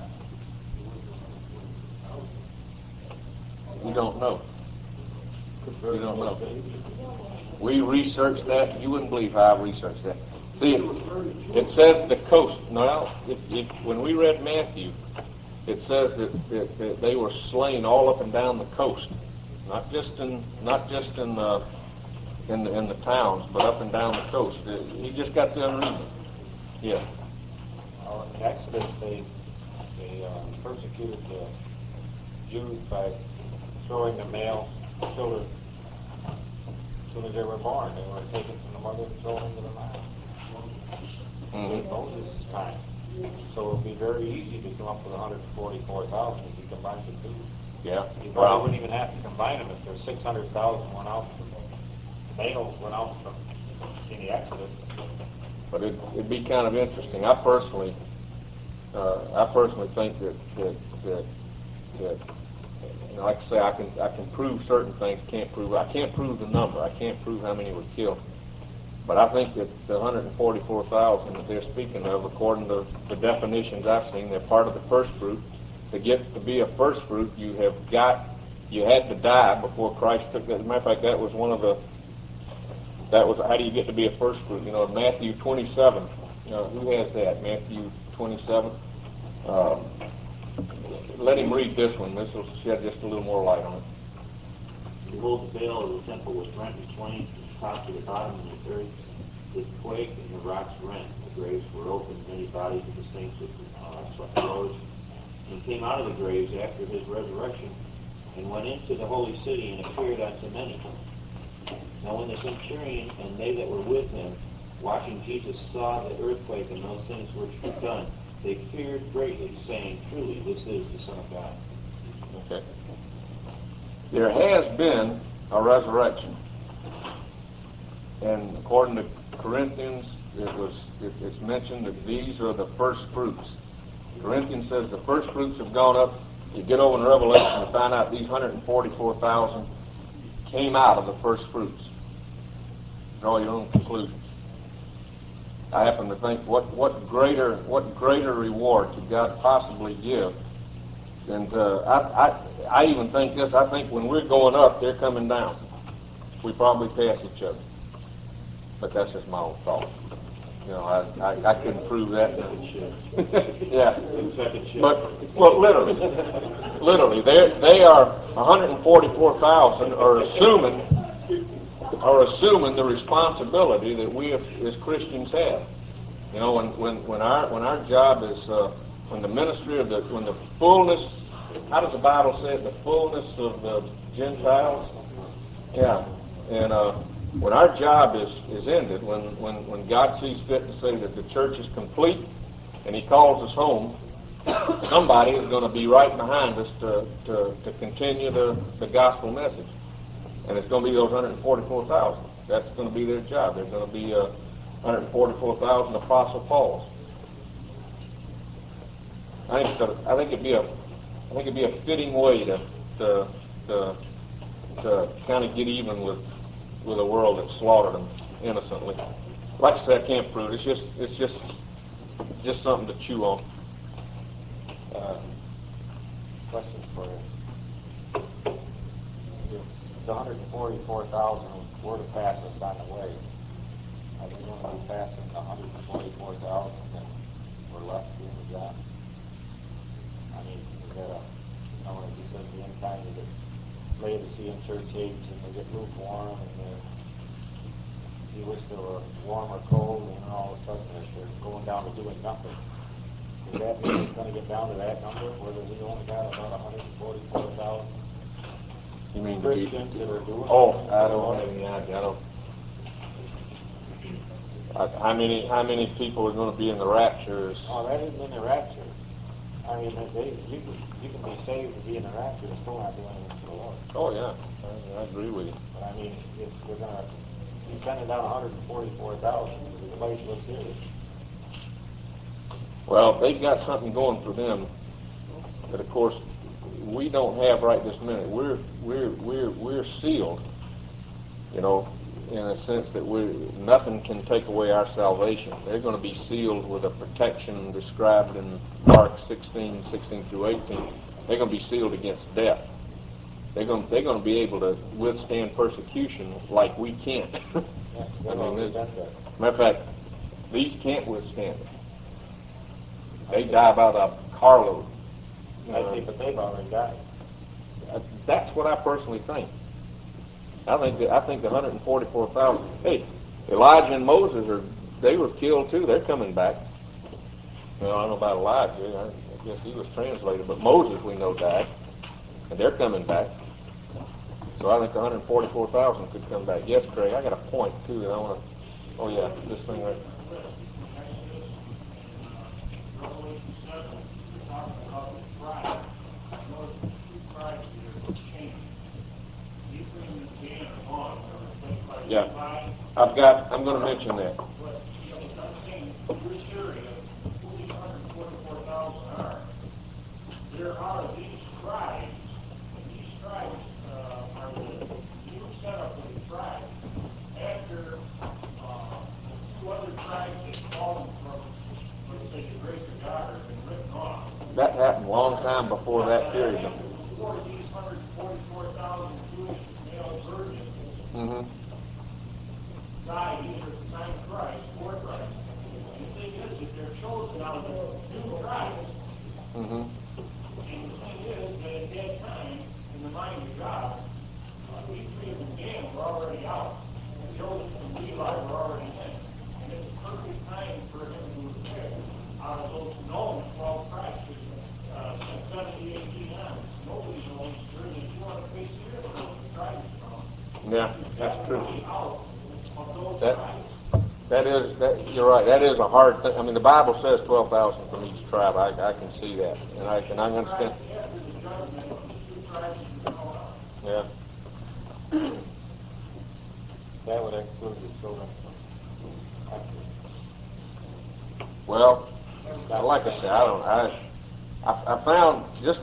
You don't know. You don't know. We researched that. You wouldn't believe how I researched that. See, it says the coast. Now, when we read Matthew, it says that they were slain all up and down the coast, not just in the towns, but up and down the coast. He just got done reading. Yeah. Well, in Exodus, they persecuted the Jews by throwing the male children as soon as they were born. They were taken from the mother and thrown into the Nile. In Moses' time. So it would be very easy to come up with 144,000 if you combine the two. Yeah. You probably wouldn't even have to combine them if there's 600,000 went out. The males went out in the Exodus. But it'd be kind of interesting. I personally think that you know, like I say, I can prove certain things. I can't prove the number. I can't prove how many were killed. But I think that the 144,000 that they're speaking of, according to the definitions I've seen, they're part of the first fruit. To get to be a first fruit, you had to die before Christ took that. As a matter of fact, that was how do you get to be a first fruit? You know, Matthew 27. Who has that? Matthew 27. Let him read this one. This will shed just a little more light on it. Behold, the veil of the temple was rent in twain from the top to the bottom, and the earth did quake, and the rocks rent. The graves were opened, many bodies of the saints arose, and came out of the graves after his resurrection, and went into the holy city, and appeared unto many. Now when the centurion and they that were with him, watching Jesus, saw the earthquake and those things which were done, they feared greatly, saying, Truly, this is the Son of God. Okay. There has been a resurrection. And according to Corinthians, it's mentioned that these are the first fruits. Corinthians says the first fruits have gone up. You get over in Revelation and find out these 144,000 came out of the first fruits. Draw your own conclusions. I happen to think what greater reward could God possibly give? And I even think this. I think when we're going up, they're coming down. We probably pass each other. But that's just my own thought. You know, I couldn't prove that. Yeah. But well, literally, they are 144,000 are assuming the responsibility that we as Christians have. You know, when our job is when the ministry of when the fullness, how does the Bible say it? The fullness of the Gentiles. Yeah, and when our job is ended, when God sees fit to say that the church is complete, and He calls us home, somebody is going to be right behind us to continue the gospel message. And it's going to be those 144,000. That's going to be their job. There's going to be 144,000 Apostle Pauls. I think it'd be a fitting way to kind of get even with a world that slaughtered them innocently. Like I said, I can't prove it. It's just something to chew on. Question for you. The 144,000 were to pass us on the way. Are they going to be passing the 144,000 that were left doing the job? I mean, is that as you said, the end time, you get Laodicean church age, and they get lukewarm, and you wish they were warm or cold, and then all of a sudden they're going down to doing nothing. Is that going to get down to that number, where we only got about 144,000? You mean Christians that are doing? Oh, I don't have any idea. How many people are going to be in the rapture? Oh, that isn't in the rapture. I mean, you can be saved to be in the rapture and still not do anything for the Lord. Oh yeah, I agree with you. But I mean, if we're going to be sending down 144,000, the place looks serious. Well, they've got something going for them that, of course, we don't have right this minute. We're sealed, you know, in a sense that nothing can take away our salvation. They're going to be sealed with a protection described in Mark 16 through 18. They're going to be sealed against death. They're going to be able to withstand persecution like we can't. Matter of fact, these can't withstand it. They die by the carload. But they've already died. That's what I personally think. I think the 144,000. Hey, Elijah and Moses they were killed too. They're coming back. Well, I don't know about Elijah. I guess he was translated, but Moses we know died, and they're coming back. So I think the 144,000 could come back. Yes, Craig. I got a point too that I want to. Oh yeah, this thing right. Revelation 7, we're talking about the tribe. Notice the two tribes here were changed. Ephraim and Dan are gone. They were replaced by Levi. I'm going to mention that. But I'm saying, you're serious. Who these 144,000 are? There are these tribes, and these tribes are the new setup of the tribe after that happened a long time before that period. Before these 144,000 Jewish male virgins died either at the time of Christ or Christ. And the thing is that they're chosen out of the new tribes. And the thing is that at that time, in the mind of God, Ephraim and Dan were already out. Joseph and Levi were already in. And it's a perfect time for him to have picked out of those known 12 tribes. Since 70 AD on, nobody knows during the 200 BC where the tribes from. Yeah, that's true. Out of those That, tribes. you're right. That is a hard thing. I mean, the Bible says 12,000 from each tribe. I can see that, and I understand. After the judgment, the 2 tribes are thrown out. Yeah. That would include the children. Well, like I said, I found just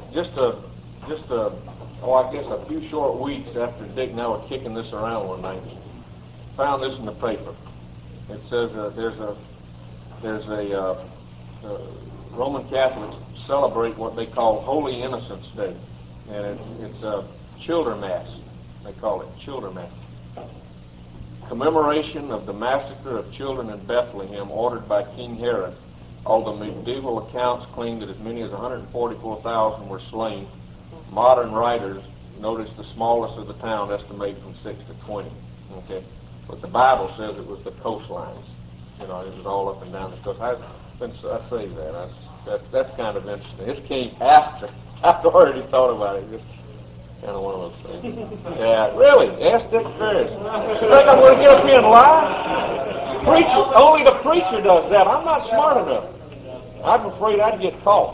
I guess a few short weeks after Dick and I were kicking this around one night, found this in the paper. It says there's a Roman Catholics celebrate what they call Holy Innocents Day, and it's a Childer Mass. They call it Childer Mass. Commemoration of the massacre of children in Bethlehem ordered by King Herod. Although medieval accounts claim that as many as 144,000 were slain, modern writers noticed the smallest of the town estimate from 6 to 20. Okay, but the Bible says it was the coastlines. You know, it was all up and down the coast. I say that. That's kind of interesting. This came after I'd already thought about it. Just kind of one of those things. Yeah, really. Ask Dick Ferris. You think I'm going to get up here and lie? Preacher, only the preacher does that. I'm not smart enough. I'm afraid I'd get caught.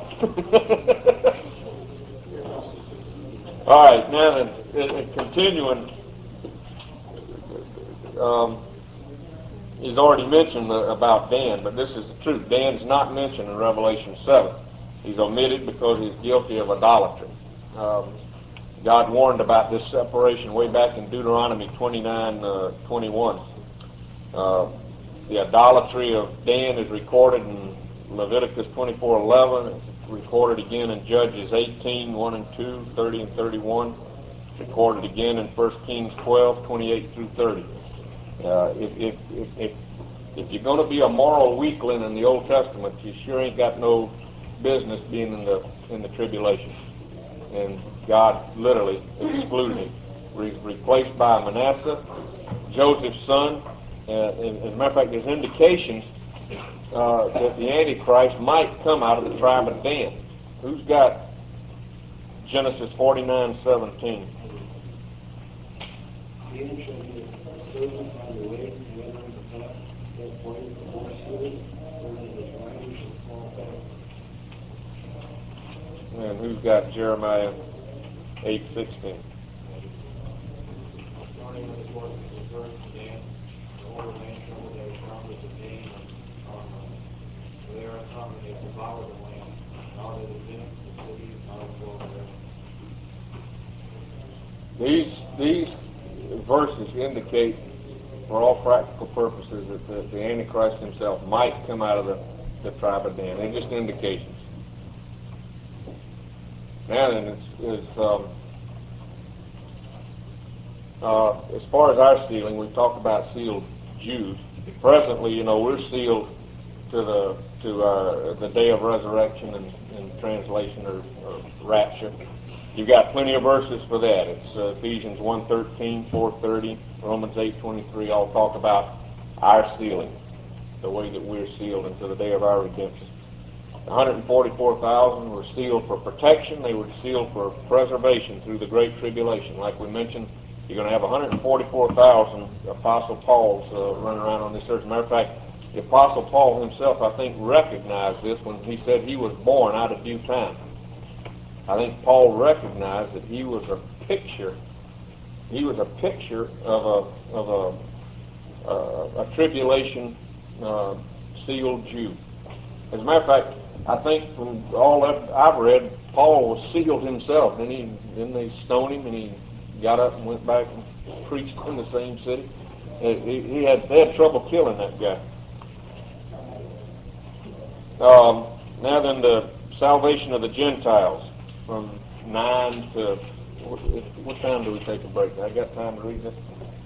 All right, now then, continuing. He's already mentioned about Dan, but this is the truth. Dan's not mentioned in Revelation 7. He's omitted because he's guilty of idolatry. God warned about this separation way back in Deuteronomy 29:21. The idolatry of Dan is recorded in Leviticus 24:11. It's recorded again in Judges 18:1 and 2, 30 and 31. Recorded again in 1 Kings 12:28 through 30. If you're going to be a moral weakling in the Old Testament, you sure ain't got no business being in the tribulation. And God literally excluded him. Replaced by Manasseh, Joseph's son. As a matter of fact, there's indications that the Antichrist might come out of the tribe of Dan. Who's got Genesis 49:17? The end shall be a servant by the way, whether the path that pointed the horse city, or that his rider shall fall back. And who's got Jeremiah 8:16? Starting with the horses of birth to Dan, the whole land trouble they surrounded the Dan, and there are come and they devoured the land. Now that is in it, the city is now dwelt there. These verses indicate, for all practical purposes, that the Antichrist himself might come out of the tribe of Dan. They're just indications. Now then, as far as our sealing, we've talked about sealed Jews. Presently, you know, we're sealed to the day of resurrection and translation or rapture. You've got plenty of verses for that. It's Ephesians 1:13, 4:30, Romans 8:23, all talk about our sealing, the way that we're sealed until the day of our redemption. 144,000 were sealed for protection. They were sealed for preservation through the Great Tribulation. Like we mentioned, you're going to have 144,000 Apostle Pauls running around on this earth. As a matter of fact, the Apostle Paul himself, I think, recognized this when he said he was born out of due time. I think Paul recognized that he was a picture. He was a picture of a tribulation sealed Jew. As a matter of fact, I think from all that I've read, Paul was sealed himself. Then they stoned him, and he got up and went back and preached in the same city. They had trouble killing that guy. Now then, the salvation of the Gentiles from 9 to, what time do we take a break? I got time to read this?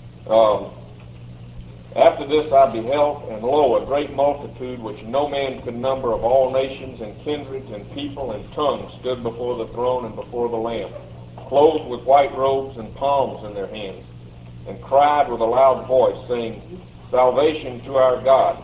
After this I beheld, and lo, a great multitude which no man could number, of all nations and kindreds and people and tongues, stood before the throne and before the Lamb, clothed with white robes and palms in their hands, and cried with a loud voice, saying, Salvation to our God,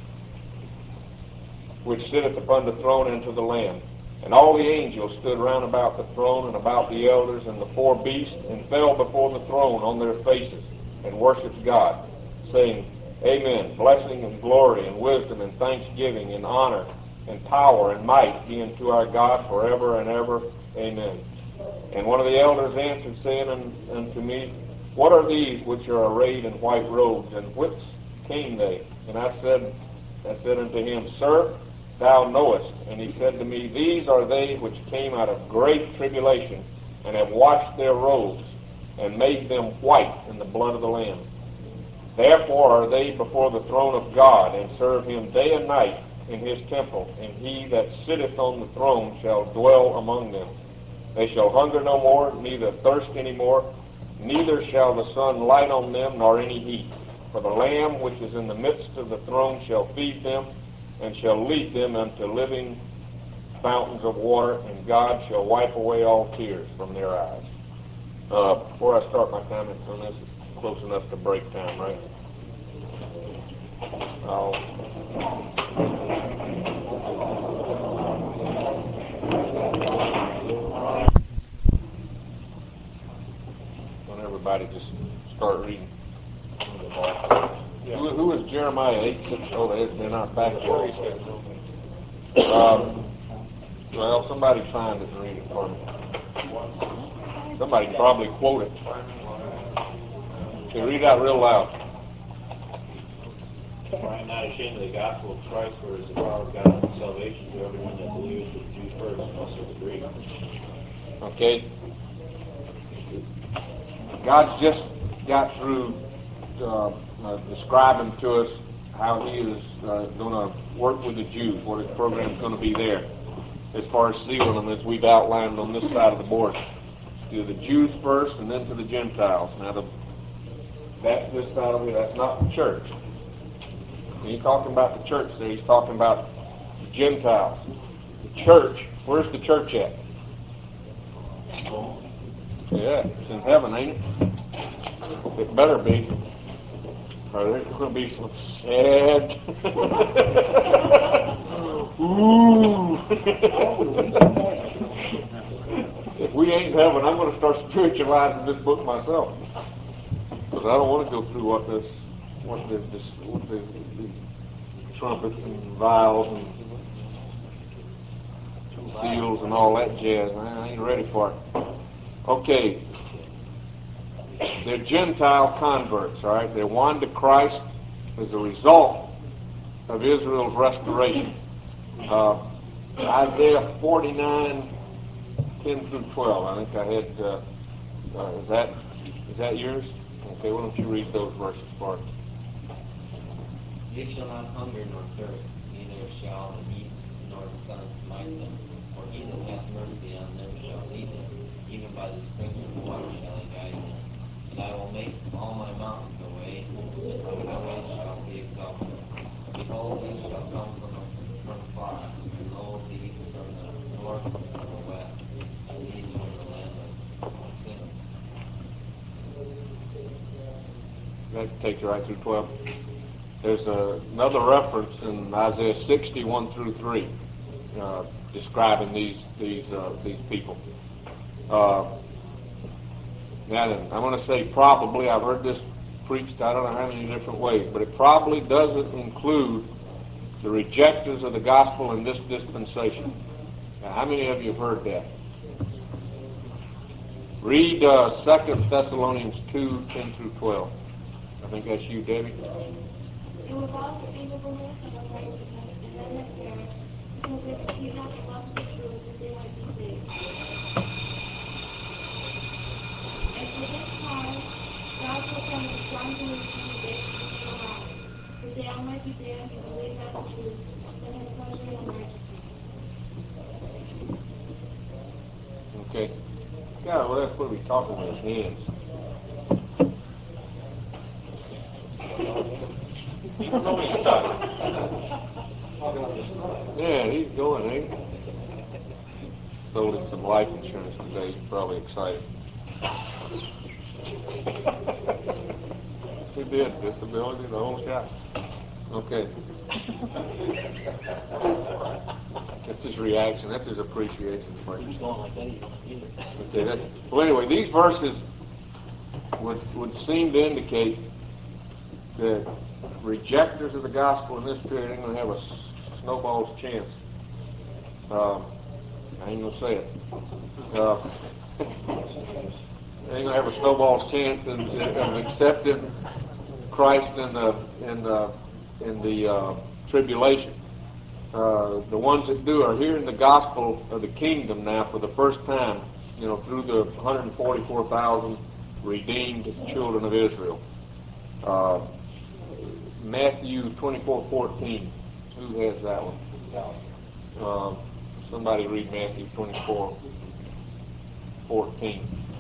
which sitteth upon the throne, and to the Lamb. And all the angels stood round about the throne and about the elders and the four beasts, and fell before the throne on their faces, and worshipped God, saying, Amen. Blessing and glory and wisdom and thanksgiving and honor and power and might be unto our God forever and ever. Amen. And one of the elders answered, saying unto me, What are these which are arrayed in white robes, and whence came they? And I said unto him, Sir, thou knowest. And he said to me, These are they which came out of great tribulation, and have washed their robes, and made them white in the blood of the Lamb. Therefore are they before the throne of God, and serve him day and night in his temple, and he that sitteth on the throne shall dwell among them. They shall hunger no more, neither thirst any more, neither shall the sun light on them, nor any heat. For the Lamb which is in the midst of the throne shall feed them, and shall lead them unto living fountains of water, and God shall wipe away all tears from their eyes. Before I start my comments on this, it's close enough to break time, right? Don't everybody just start reading. Yeah. Who is Jeremiah 8:6? Oh, they're not back there. Well, somebody find it and read it for me. Somebody can probably quote it. Okay, read it out real loud. For I am not ashamed of the gospel of Christ, for it is the power of God and salvation to everyone that believes, to the Jew first, and also the Greek. Okay. God's just got through describing to us how he is going to work with the Jews, what his program is going to be there, as far as sealing them, as we've outlined on this side of the board. To the Jews first, and then to the Gentiles. Now, that's this side over here. That's not the church. When he's talking about the church there, he's talking about the Gentiles. The church, where's the church at? Yeah, it's in heaven, ain't it? It better be. Or there's going to be some sad. Ooh. If we ain't in heaven, I'm going to start spiritualizing this book myself, because I don't want to go through what the trumpets and vials and seals and all that jazz. I ain't ready for it. Okay. They're Gentile converts, all right? They're won to Christ as a result of Israel's restoration. Isaiah 49, 10 through 12. I think I had, is that yours? Okay, why don't you read those verses for us? They shall not hunger nor thirst, neither shall the heat nor the sun smite them. For he that hath mercy on them shall lead them, even by the springs of water shall he guide them. And I will make all my mountains a way, and my highways shall be exalted. Behold, these shall come from far, and lo, these from the north and from the west, and these from the land of Sinim. That takes you right through 12. There's another reference in Isaiah 61 through 3, describing these people. Now, I'm going to say probably. I've heard this preached I don't know how many different ways, but it probably doesn't include the rejectors of the gospel in this dispensation. Now, how many of you have heard that? Read 2 Thessalonians 2, 10 through 12. I think that's you, Debbie. And without the favorableness of unrighteousness, and then they perish, because they receive not the love of the truth, that they might be saved. And for this cause, God will send a strong delusion in the midst of the elect, that they all might be damned who believe not the truth, but have pleasure in unrighteousness. Okay. God, well, that's what we're talking with his hands. He's really excited. Yeah, he's going, ain't he? Sold him some life insurance today. He's probably excited. He did. Disability, the whole shot. Okay. That's his reaction. That's his appreciation for it. He's going like that. He don't either. Okay. Well, anyway, these verses would seem to indicate that rejectors of the gospel in this period ain't going to have a snowball's chance. I ain't going to say it. They ain't going to have a snowball's chance of accepting Christ in the tribulation. The ones that do are hearing the gospel of the kingdom now for the first time, through the 144,000 redeemed children of Israel. Matthew 24:14. Who has that one? Somebody read Matthew 24:14.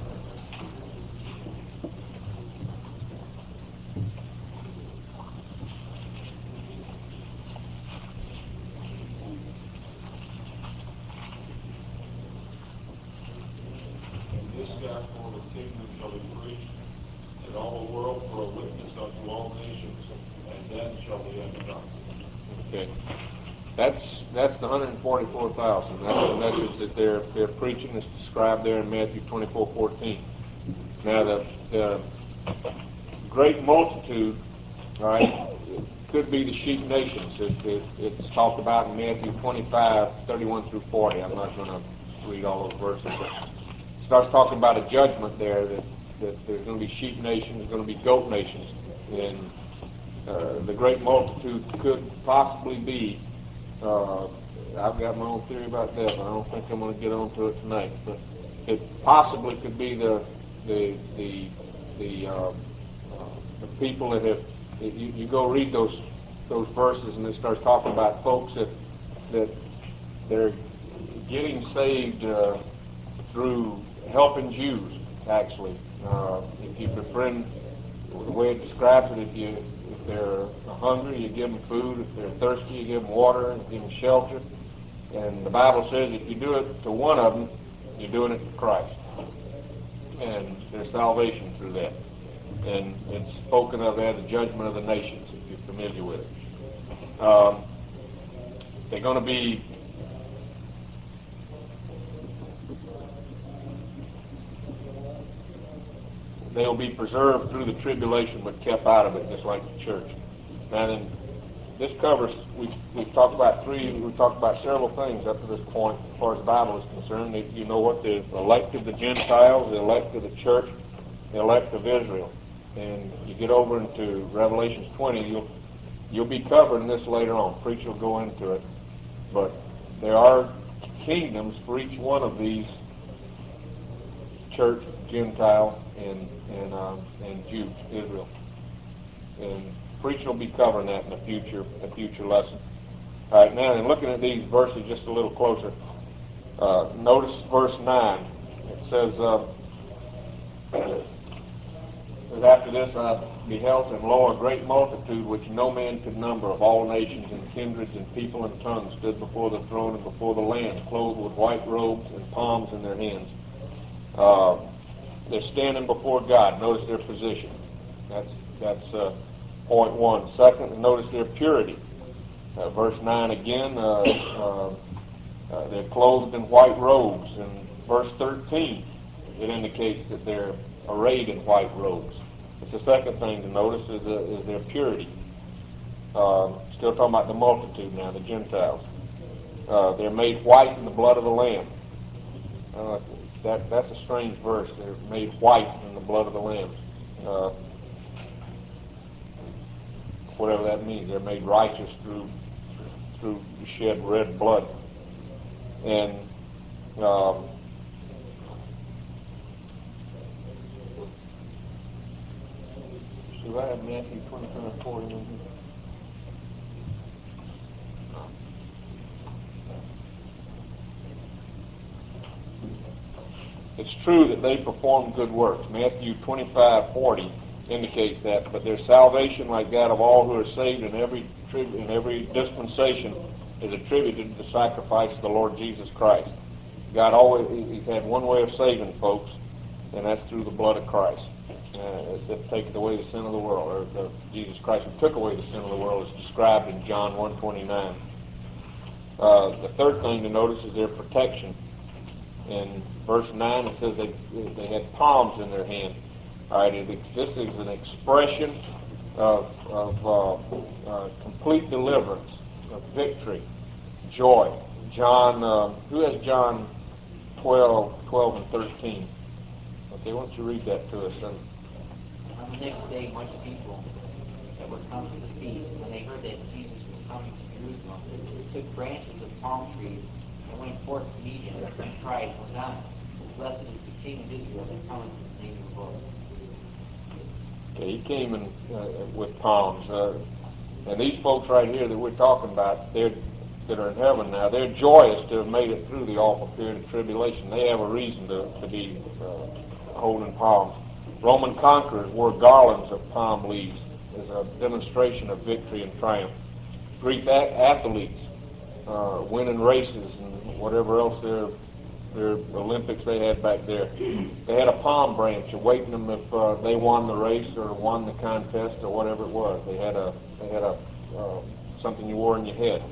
This gospel of the kingdom shall be preached in all the world for a witness unto all nations, and then shall the end come. Okay. That's the 144,000. That's the message that they're preaching. It's described there in Matthew 24:14. Now the great multitude, all right, could be the sheep nations. It's talked about in Matthew 25:31 through 40. I'm not going to read all those verses, but it starts talking about a judgment there that there's going to be sheep nations, there's going to be goat nations, and the great multitude could possibly be. I've got my own theory about that, but I don't think I'm going to get onto it tonight. But it possibly could be the people that have. You go read those verses, and it starts talking about folks that they're getting saved through helping Jews. Actually, if you befriend, the way it describes it, if they're hungry, you give them food. If they're thirsty, you give them water, you give them shelter. And the Bible says if you do it to one of them, you're doing it to Christ. And there's salvation through that. And it's spoken of as the judgment of the nations, if you're familiar with it. They're going to be they'll be preserved through the tribulation but kept out of it, just like the church. Now then, this covers, we've talked about several things up to this point as far as the Bible is concerned. You know what? The elect of the Gentiles, the elect of the church, the elect of Israel. And you get over into Revelation 20, you'll be covering this later on. Preacher will go into it. But there are kingdoms for each one of these: church, Gentile, and Jews, Israel. And preacher will be covering that in a future lesson. All right, now in looking at these verses just a little closer, notice verse 9. It says, after this I beheld, and lo, a great multitude which no man could number, of all nations and kindreds and people and tongues, stood before the throne and before the Lamb, clothed with white robes and palms in their hands. They're standing before God. Notice their position. That's point one. Second, notice their purity. Verse 9 again, they're clothed in white robes. In verse 13, it indicates that they're arrayed in white robes. It's the second thing to notice is their purity. Still talking about the multitude now, the Gentiles. They're made white in the blood of the Lamb. That's a strange verse. They're made white in the blood of the Lamb. Whatever that means. They're made righteous through shed red blood. And do I have Matthew 24:40 in here? It's true that they performed good works. Matthew 25:40 indicates that, but their salvation, like that of all who are saved in every dispensation, is attributed to the sacrifice of the Lord Jesus Christ. God He's had one way of saving folks, and that's through the blood of Christ. That taketh away the sin of the world, or Jesus Christ who took away the sin of the world, is described in John 1:29. The third thing to notice is their protection. In verse 9 it says they had palms in their hand. All right, this is an expression of complete deliverance, of victory, joy. John, who has John 12 and 13? Okay, why don't you read that to us? On the next day, much people that were come to the feast, when they heard that Jesus was coming to Jerusalem, took branches of palm trees and went forth to meet him and cried, Hosanna, blessed is the King of Israel that cometh in the name of the Lord. Okay, he came in, with palms. And these folks right here that we're talking about, that are in heaven now, they're joyous to have made it through the awful period of tribulation. They have a reason to be holding palms. Roman conquerors wore garlands of palm leaves as a demonstration of victory and triumph. Greek athletes winning races and whatever else their Olympics they had back there, they had a palm branch awaiting them if they won the race or won the contest or whatever it was. They had a something you wore in your head.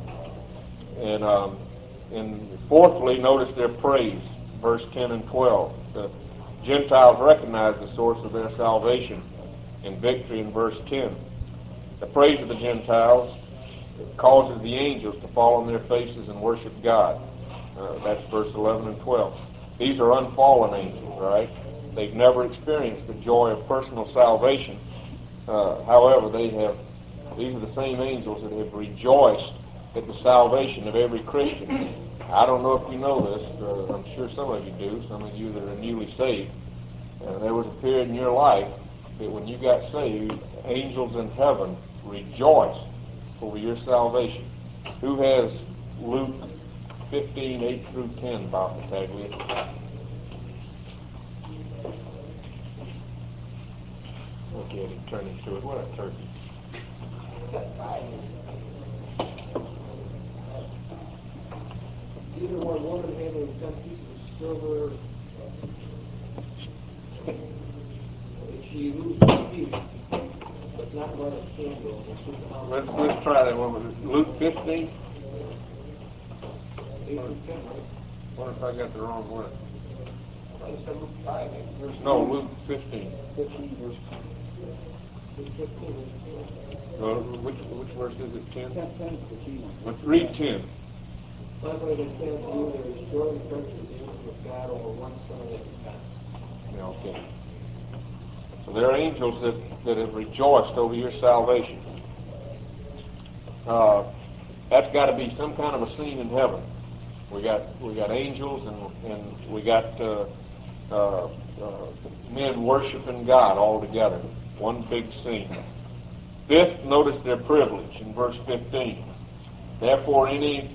And fourthly, notice their praise, verse 10 and 12. The Gentiles recognize the source of their salvation in victory in verse 10. The praise of the Gentiles causes the angels to fall on their faces and worship God. That's verse 11 and 12. These are unfallen angels, right? They've never experienced the joy of personal salvation. However, these are the same angels that have rejoiced at the salvation of every Christian. I don't know if you know this. I'm sure some of you do, some of you that are newly saved. There was a period in your life that when you got saved, angels in heaven rejoiced over your salvation. Who has Luke 15, 8 through 10, Bob Battaglia? Look at him turn into it. What a turkey. Even one woman handling 10 pieces of silver, if she loses a piece, but not light a candle. Let's try that one. Luke 15? 8 through 10, right? What if I got the wrong one? I just said Luke 5, verse No, Luke 15. 15, verse 10. Luke 15, verse 10. Well, which verse is it? 10? 10 is the key one. Let's read 10. Likewise, I say unto you, there is joy and friendship with the angels of God over one sinner that repents. Yeah, okay. So there are angels that have rejoiced over your salvation. That's got to be some kind of a scene in heaven. We got angels and we got men worshiping God all together. One big scene. Fifth, notice their privilege in verse 15. Therefore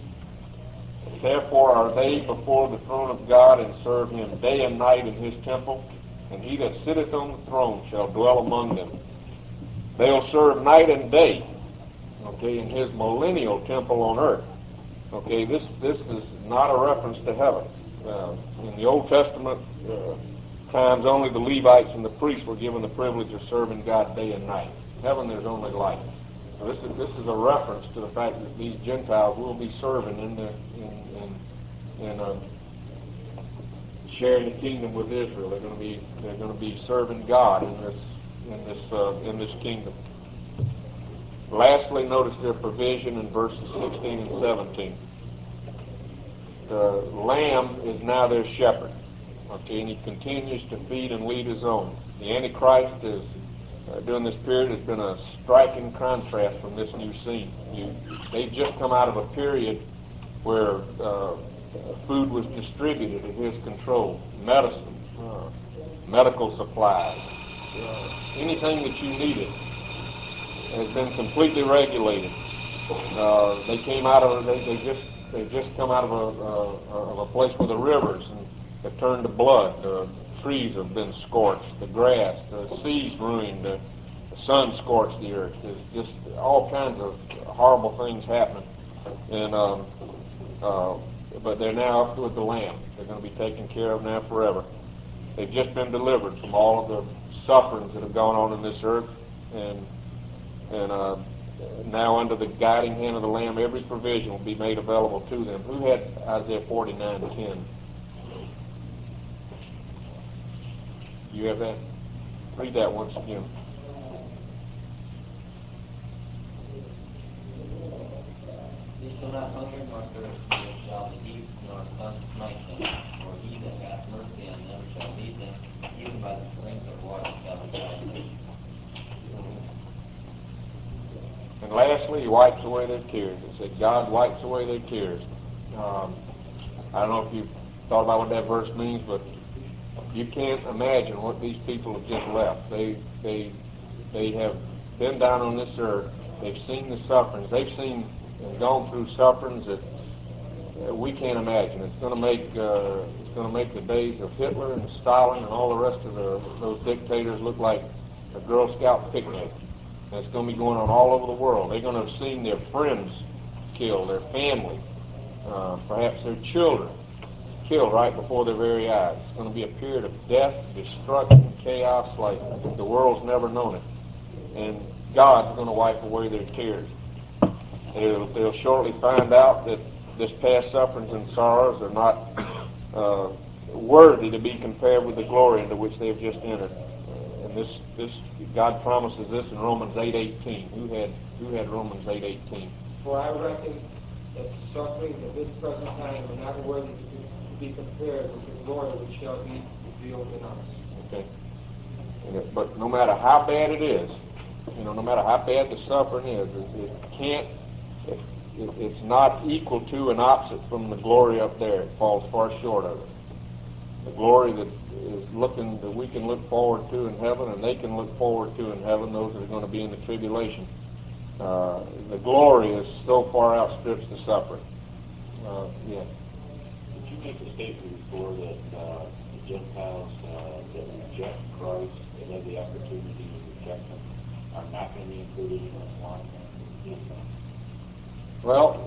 are they before the throne of God and serve him day and night in his temple, and he that sitteth on the throne shall dwell among them. They'll serve night and day, okay, in his millennial temple on earth. Okay, this is not a reference to heaven. In the Old Testament times, only the Levites and the priests were given the privilege of serving God day and night. Heaven, there's only light. Now, this is a reference to the fact that these Gentiles will be serving in sharing the kingdom with Israel. They're going to be serving God in this kingdom. Lastly, notice their provision in verses 16 and 17. The Lamb is now their shepherd, okay, and he continues to feed and lead his own. The Antichrist is during this period has been a striking contrast from this new scene. They've just come out of a period where food was distributed at his control, medicine, medical supplies, anything that you needed has been completely regulated. They've just come out of a place where the rivers have turned to blood. The trees have been scorched. The grass, the seas ruined. The sun scorched the earth. There's just all kinds of horrible things happening. And but they're now up with the Lamb. They're going to be taken care of now forever. They've just been delivered from all of the sufferings that have gone on in this earth, and now under the guiding hand of the Lamb, every provision will be made available to them. Who had Isaiah 49:10? You have that? Read that once again. They shall not hunger nor thirst, neither shall the heat nor sun smite them. For he that hath mercy on them shall lead them, even by the springs of water shall he guide them. And lastly, he wipes away their tears. It said, God wipes away their tears. I don't know if you've thought about what that verse means, but you can't imagine what these people have just left. They have been down on this earth. They've seen the sufferings. They've seen and gone through sufferings that we can't imagine. It's going to make the days of Hitler and Stalin and all the rest of those dictators look like a Girl Scout picnic. And it's going to be going on all over the world. They're going to have seen their friends killed, their family, perhaps their children killed right before their very eyes. It's going to be a period of death, destruction, chaos like the world's never known it. And God's going to wipe away their tears. They'll shortly find out that this past sufferings and sorrows are not worthy to be compared with the glory into which they have just entered. And this God promises this in Romans 8:18. Who had Romans 8:18? For I reckon that the sufferings of this present time are not worthy to be compared with the glory which shall be revealed in us. Okay. But no matter how bad it is, no matter how bad the suffering is, it's not equal to and opposite from the glory up there. It falls far short of it. The glory that we can look forward to in heaven, and they can look forward to in heaven, those that are going to be in the tribulation. The glory is so far outstrips the suffering. Yeah. Did you make a statement before that the Gentiles that reject Christ, that have the opportunity to reject Him, are not going to be included in this line? Well,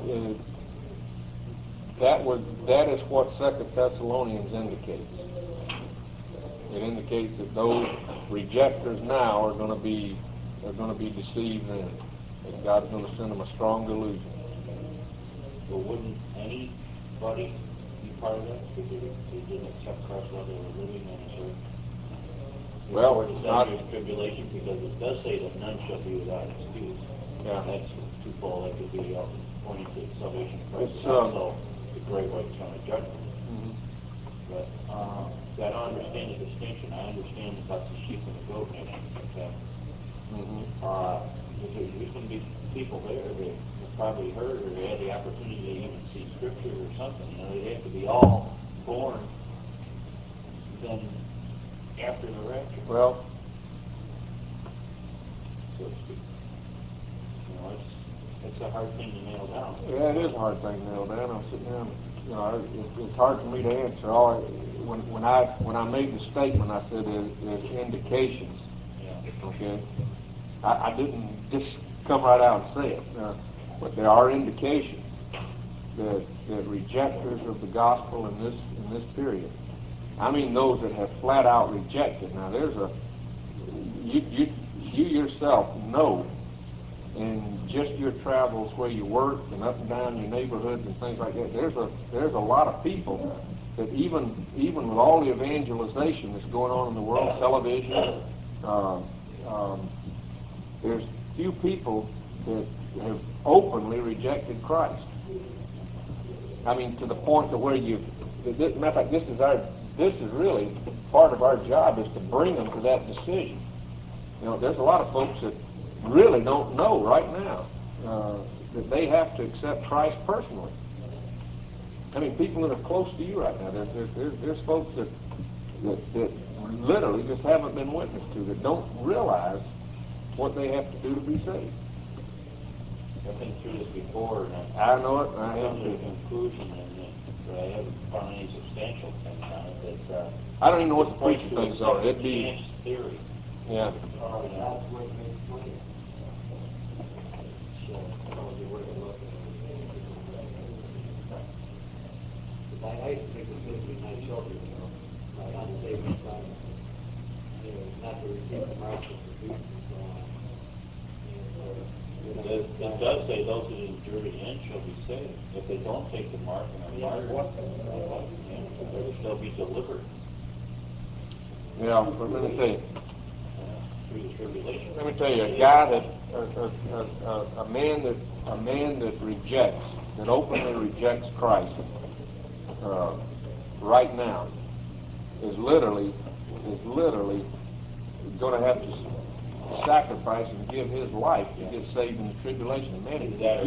that is what 2 Thessalonians indicates. It indicates that those rejectors now are going to be deceived then. That God's going to send them a strong delusion. Well, wouldn't anybody be part of that because they didn't accept Christ while they were living on this earth? Well, or the not tribulation, because it does say that none shall be without excuse. Yeah. That's twofold. That could be pointing to the salvation of Christ, and also the great white throne of judgment. Mm-hmm. But I don't understand the distinction. I understand about the sheep and the goat nation. Okay. Mm-hmm. There's going to be people there that have probably heard or they had the opportunity to even see Scripture or something. They have to be all born then after the rapture. Well, So to speak. It's a hard thing to nail down. yeah, it is a hard thing to nail down. I'm sitting down. It's hard for me to answer. When I made the statement, I said there's indications. Yeah. Okay. I didn't just come right out and say it, but there are indications that rejectors of the gospel in this period. I mean, those that have flat out rejected. Now, you yourself know, in just your travels where you work and up and down your neighborhoods and things like that, there's a lot of people that even with all the evangelization that's going on in the world, television, there's few people that have openly rejected Christ. I mean, to the point to where matter of fact, this is really part of our job, is to bring them to that decision. There's a lot of folks that really don't know right now that they have to accept Christ personally. I mean, people that are close to you right now, there's folks that literally just haven't been witnessed to, that don't realize what they have to do to be saved. I've been through this before, and I know it. I I've have come to the to. conclusion, but I haven't found any substantial things on it, that I don't even know what the it's quite preacher to thinks on it. accept It'd be, chance theory. yeah. God's word makes clear. So, probably worth a look at. I used to think the kids were nice children, you know, my unsaved son, you know, not to repeat the marks of the beast and so on. It does say those that endure the end shall be saved. If they don't take the mark and are martyred, they'll be delivered. Yeah, but let me tell you. Through the tribulation. Let me tell you, a guy that, a man that rejects, that openly rejects Christ, right now, is literally going to have to sacrifice and give his life to get saved in the tribulation. Man,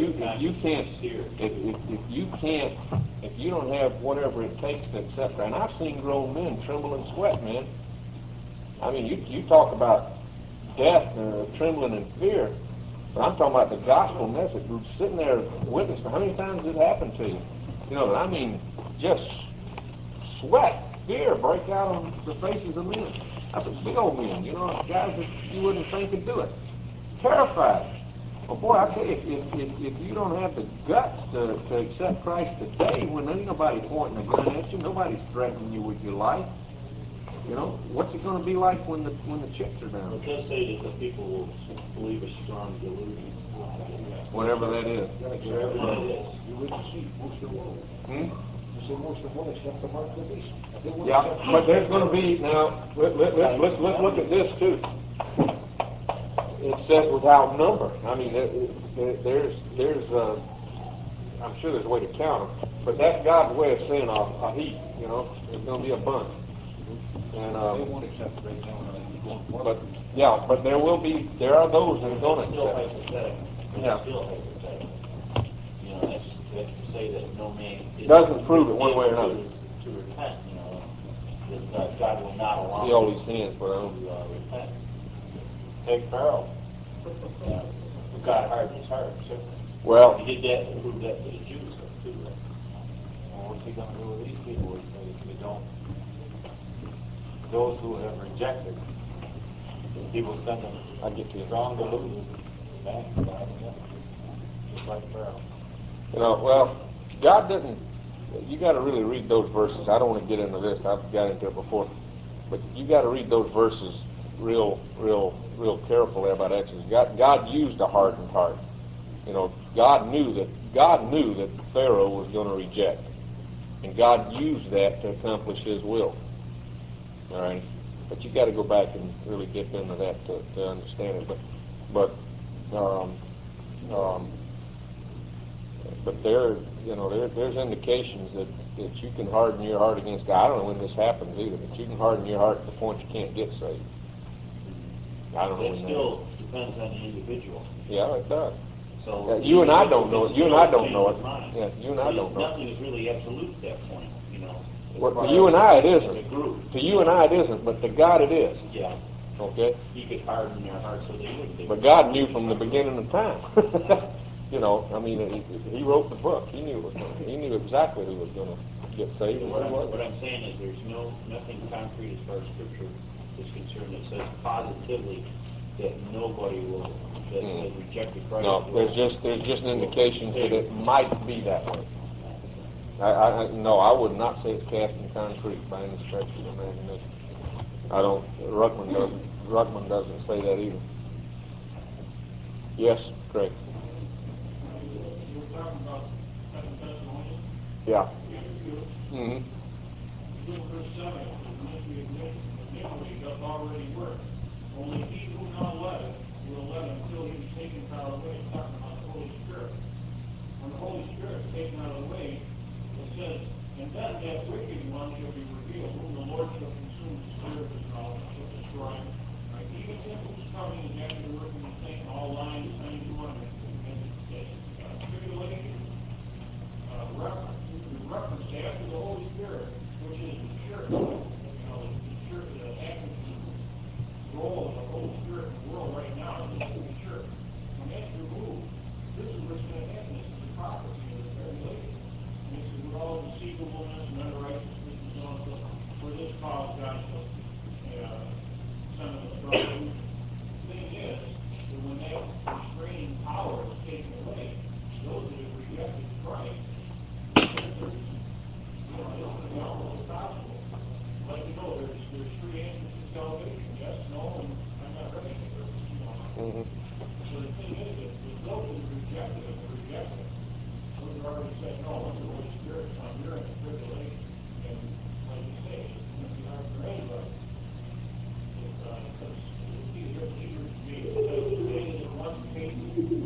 if you don't have whatever it takes to accept that, and I've seen grown men tremble and sweat, man. I mean, you talk about death, trembling and fear, but I'm talking about the gospel message. We're sitting there witnessing. How many times has it happened to you? You know, I mean, just sweat, fear break out on the faces of men. That's big old men, you know, guys that you wouldn't think could do it. Terrified. Well, boy, I tell you, if you don't have the guts to accept Christ today, when ain't nobody pointing a gun at you, nobody's threatening you with your life, you know, what's it going to be like when the chips are down? It does say that the people will believe a strong delusion. Whatever that is. Whatever that is. You wouldn't see most of the world. Hmm? You see most of the world accept the mark of the beast. Yeah, but there's going to be, now, let's look at this too. It says without number. I mean, there's I'm sure there's a way to count them, but that's God's way of saying a heap, you know, there's going to be a bunch. And, they won't accept it right now. But there are those that are going to still accept it. hypothetical. Yeah. Still hypothetical. You know, that's to say that no man doesn't prove it one way or another. To repent, you know, that God will not allow See all these hands, but to repent. Take Pharaoh. Who God hardened his heart. So well, he did that and proved that to the Jews too. Well, what's he going to do with these people if they don't? Those who have rejected, he will send them strong delusion. Bang, just like Pharaoh. You know, well, God doesn't. You got to really read those verses. I don't want to get into this. I've got into it before, but you got to read those verses real carefully about Exodus. God used a hardened heart. You know, God knew that Pharaoh was going to reject, and God used that to accomplish His will. All right, but you got to go back and really dip into that to understand it. But there's indications that you can harden your heart against God. I don't know when this happens either, but you can harden your heart to the point you can't get saved. I don't know. It still depends on the individual. Yeah, it does. So you and I don't know it. You and I don't know it. Yeah, you and I don't know it. Nothing is really absolute at that point, you know. Well, to you and I, it As isn't. a group. To you and I, it isn't, but to God, it is. Yeah. Okay? He could harden their heart so they wouldn't be. But God knew from the beginning of time. You know, I mean, He wrote the book. He knew it was going to. He knew exactly who was going to get saved. What I'm saying is there's nothing concrete as far as Scripture is concerned that says positively that nobody will, that has rejected Christ. No, there's just an indication that it might be that way. I would not say it's cast in concrete by any stretch of the imagination. I don't. Ruckman doesn't say that either. Yes, Craig. You were talking about 2 Thessalonians. Yeah. Mm-hmm. Verse 7, the ministry of iniquity doth already work. Only he who now letteth will let until he is taken out of the way. It's talking about the Holy Spirit. When the Holy Spirit is taken out of the way, it says, and then that wicked one shall be revealed, whom the Lord shall consume the spirit of his mouth and shall destroy him. Right? Even him whose coming is actually working in Satan, all lying, sending to one, and tribulation. Reference after the Holy Spirit, which is the church. You know, the church, the active role of the Holy Spirit in the world right now is the church. When that's removed, this is where lawlessness and unrighteousness and so on and so forth. For this cause God shall send them a strong. The thing is, that when that restraining power is taken away, those that have rejected Christ, there's the almost gospel. Like there's three answers to salvation: yes, no, and I'm not ready for it. So the thing is that those who rejected him are rejected. Those who already said no, when the Holy Spirit comes, you're in the tribulation. And like you say, it's going to be hard for anybody. Because these are leaders being stated in one case,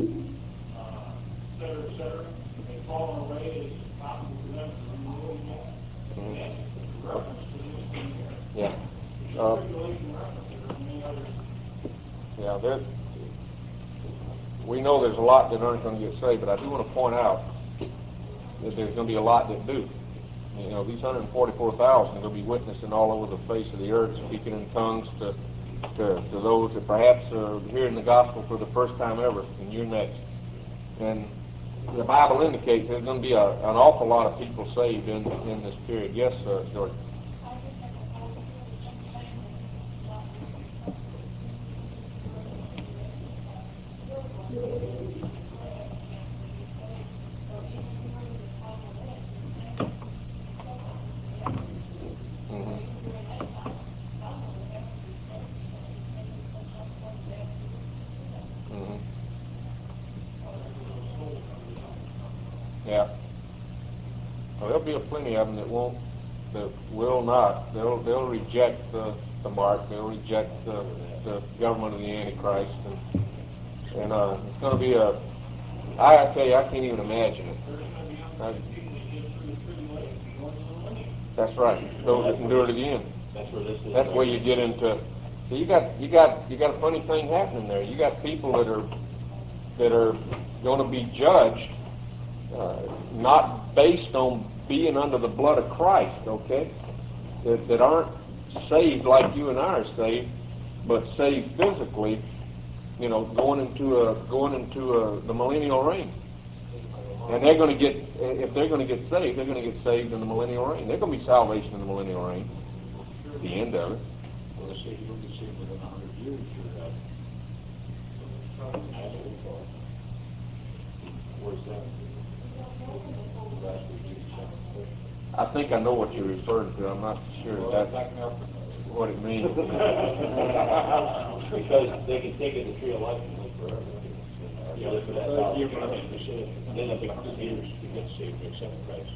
et cetera, and fallen away, it's possible for them to be ruled again. And that's reference to this thing here. Yeah. Tribulation reference, there are many others. Yeah, we know there's a lot that aren't going to get saved, but I do want to point out that there's going to be a lot that do. You know, these 144,000 are going to be witnessing all over the face of the earth, speaking in tongues to those that perhaps are hearing the gospel for the first time ever, and you're next. And the Bible indicates there's going to be an awful lot of people saved in this period. Yes, George? Yeah. Well, there'll be plenty of them that will not. They'll reject the mark. They'll reject the government of the Antichrist, and it's going to be I tell you, I can't even imagine it. That's right. Those that can do it again. That's where this is. That's where you get into. So you got a funny thing happening there. You got people that are going to be judged. Not based on being under the blood of Christ, okay? That aren't saved like you and I are saved, but saved physically. You know, going into the millennial reign, and they're going to get, if they're going to get saved, they're going to get saved in the millennial reign. There's going to be salvation in the millennial reign. At the end of it. Well, let's say you're going to be saved within 100 years. Where's that? I think I know what you're referring to. I'm not sure that's what it means. Because they can take it to tree of life and live forever. Yeah, but then it'll be 100 years to get saved, to accept Christ.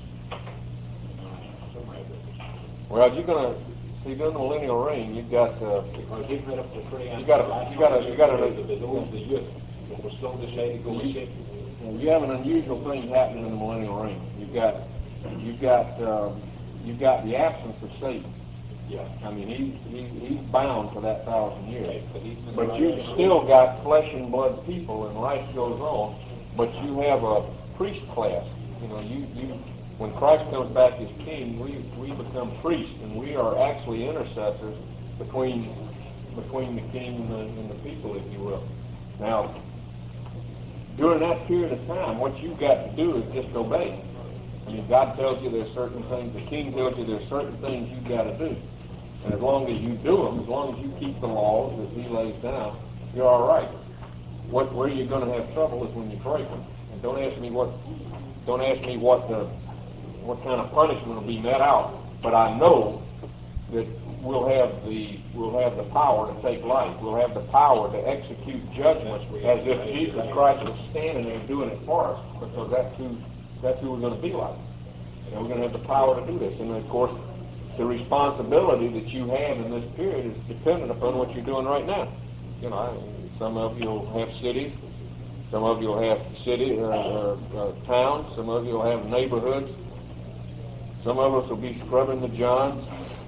Well, you're going to see during the millennial reign. You've got he's made up the tree. You got to the youth that will still decide to go and save. You have an unusual thing happening in the millennial reign. You've got the absence of Satan. Yeah. I mean, he's bound for that 1,000 years. But you've still got flesh and blood people, and life goes on. But you have a priest class. You know, when Christ comes back as king, we become priests, and we are actually intercessors between the king and the people, if you will. Now, during that period of time, what you've got to do is just obey. I mean, God tells you there's certain things, the king tells you there's certain things you've got to do. And as long as you do them, as long as you keep the laws that he lays down, you're all right. Where you're going to have trouble is when you break them. And don't ask me what kind of punishment will be met out. But I know that we'll have the power to take life. We'll have the power to execute judgment as if Jesus Christ was standing there doing it for us, because that's who we're going to be like. And we're going to have the power to do this. And of course, the responsibility that you have in this period is dependent upon what you're doing right now. You know, some of you will have cities, some of you will have towns, some of you will have neighborhoods, some of us will be scrubbing the johns.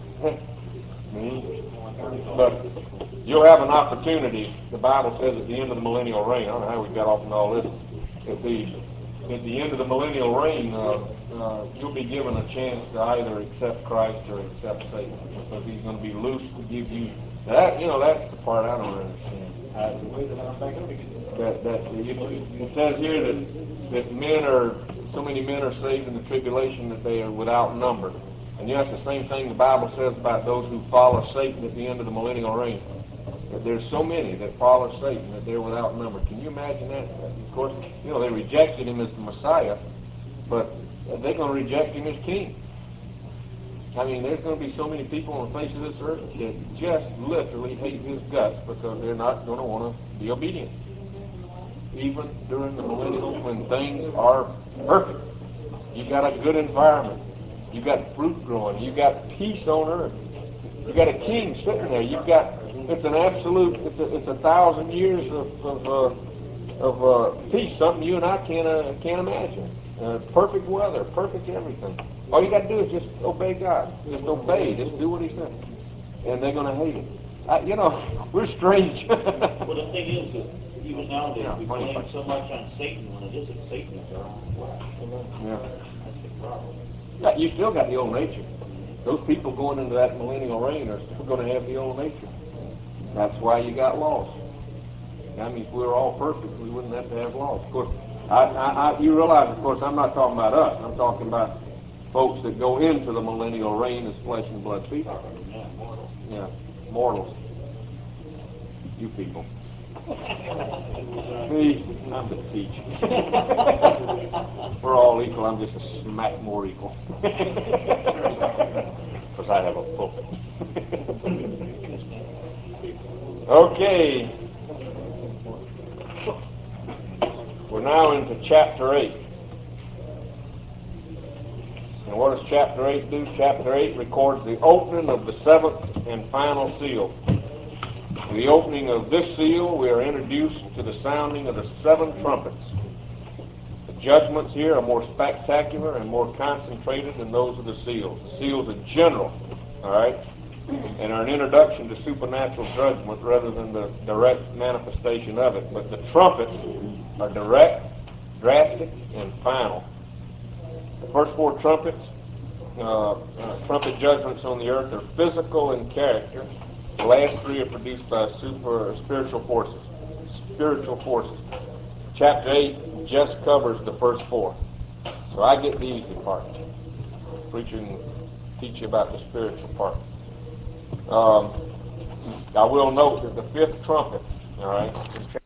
But you'll have an opportunity. The Bible says at the end of the millennial reign, I don't know how we got off on all this, at the end of the millennial reign, you'll be given a chance to either accept Christ or accept Satan, because he's going to be loose to give you That, that's the part I don't understand. The way that I'm back up again. It says here that so many men are saved in the tribulation that they are without number. And that's the same thing the Bible says about those who follow Satan at the end of the millennial reign. That there's so many that follow Satan that they're without number. Can you imagine that? Of course, they rejected him as the Messiah, but they're going to reject him as king. I mean, there's going to be so many people on the face of this earth that just literally hate his guts because they're not going to want to be obedient. Even during the millennial, when things are perfect, you got a good environment, you got fruit growing, you got peace on earth, you got a king sitting there, it's an absolute, it's 1,000 years of peace, something you and I can't imagine. Perfect weather, perfect everything. All you got to do is just obey God. Just obey. Just do what He says, and they're going to hate it. We're strange. Well, the thing is that even nowadays we blame so much on Satan when it isn't Satan, it's our own flesh. Yeah. That's the problem. Yeah, you still got the old nature. Those people going into that millennial reign are still going to have the old nature. That's why you got laws. I mean, if we were all perfect, we wouldn't have to have laws. Of course, you realize, of course, I'm not talking about us. I'm talking about folks that go into the millennial reign as flesh and blood people. Yeah, mortal. Yeah, mortals. You people. Me, I'm the teach. We're all equal. I'm just a smack more equal. Because I have a pulpit. Okay. We're now into chapter 8. And what does chapter 8 do? Chapter 8 records the opening of the seventh and final seal. In the opening of this seal, we are introduced to the sounding of the 7 trumpets. The judgments here are more spectacular and more concentrated than those of the seals. The seals are general, all right, and are an introduction to supernatural judgment rather than the direct manifestation of it. But the trumpets are direct, drastic, and final. The first 4 trumpets, trumpet judgments on the earth, are physical in character. The last 3 are produced by spiritual forces. Chapter 8 just covers the first 4. So I get the easy part. Preacher can teach you about the spiritual part. I will note that the 5th trumpet, all right,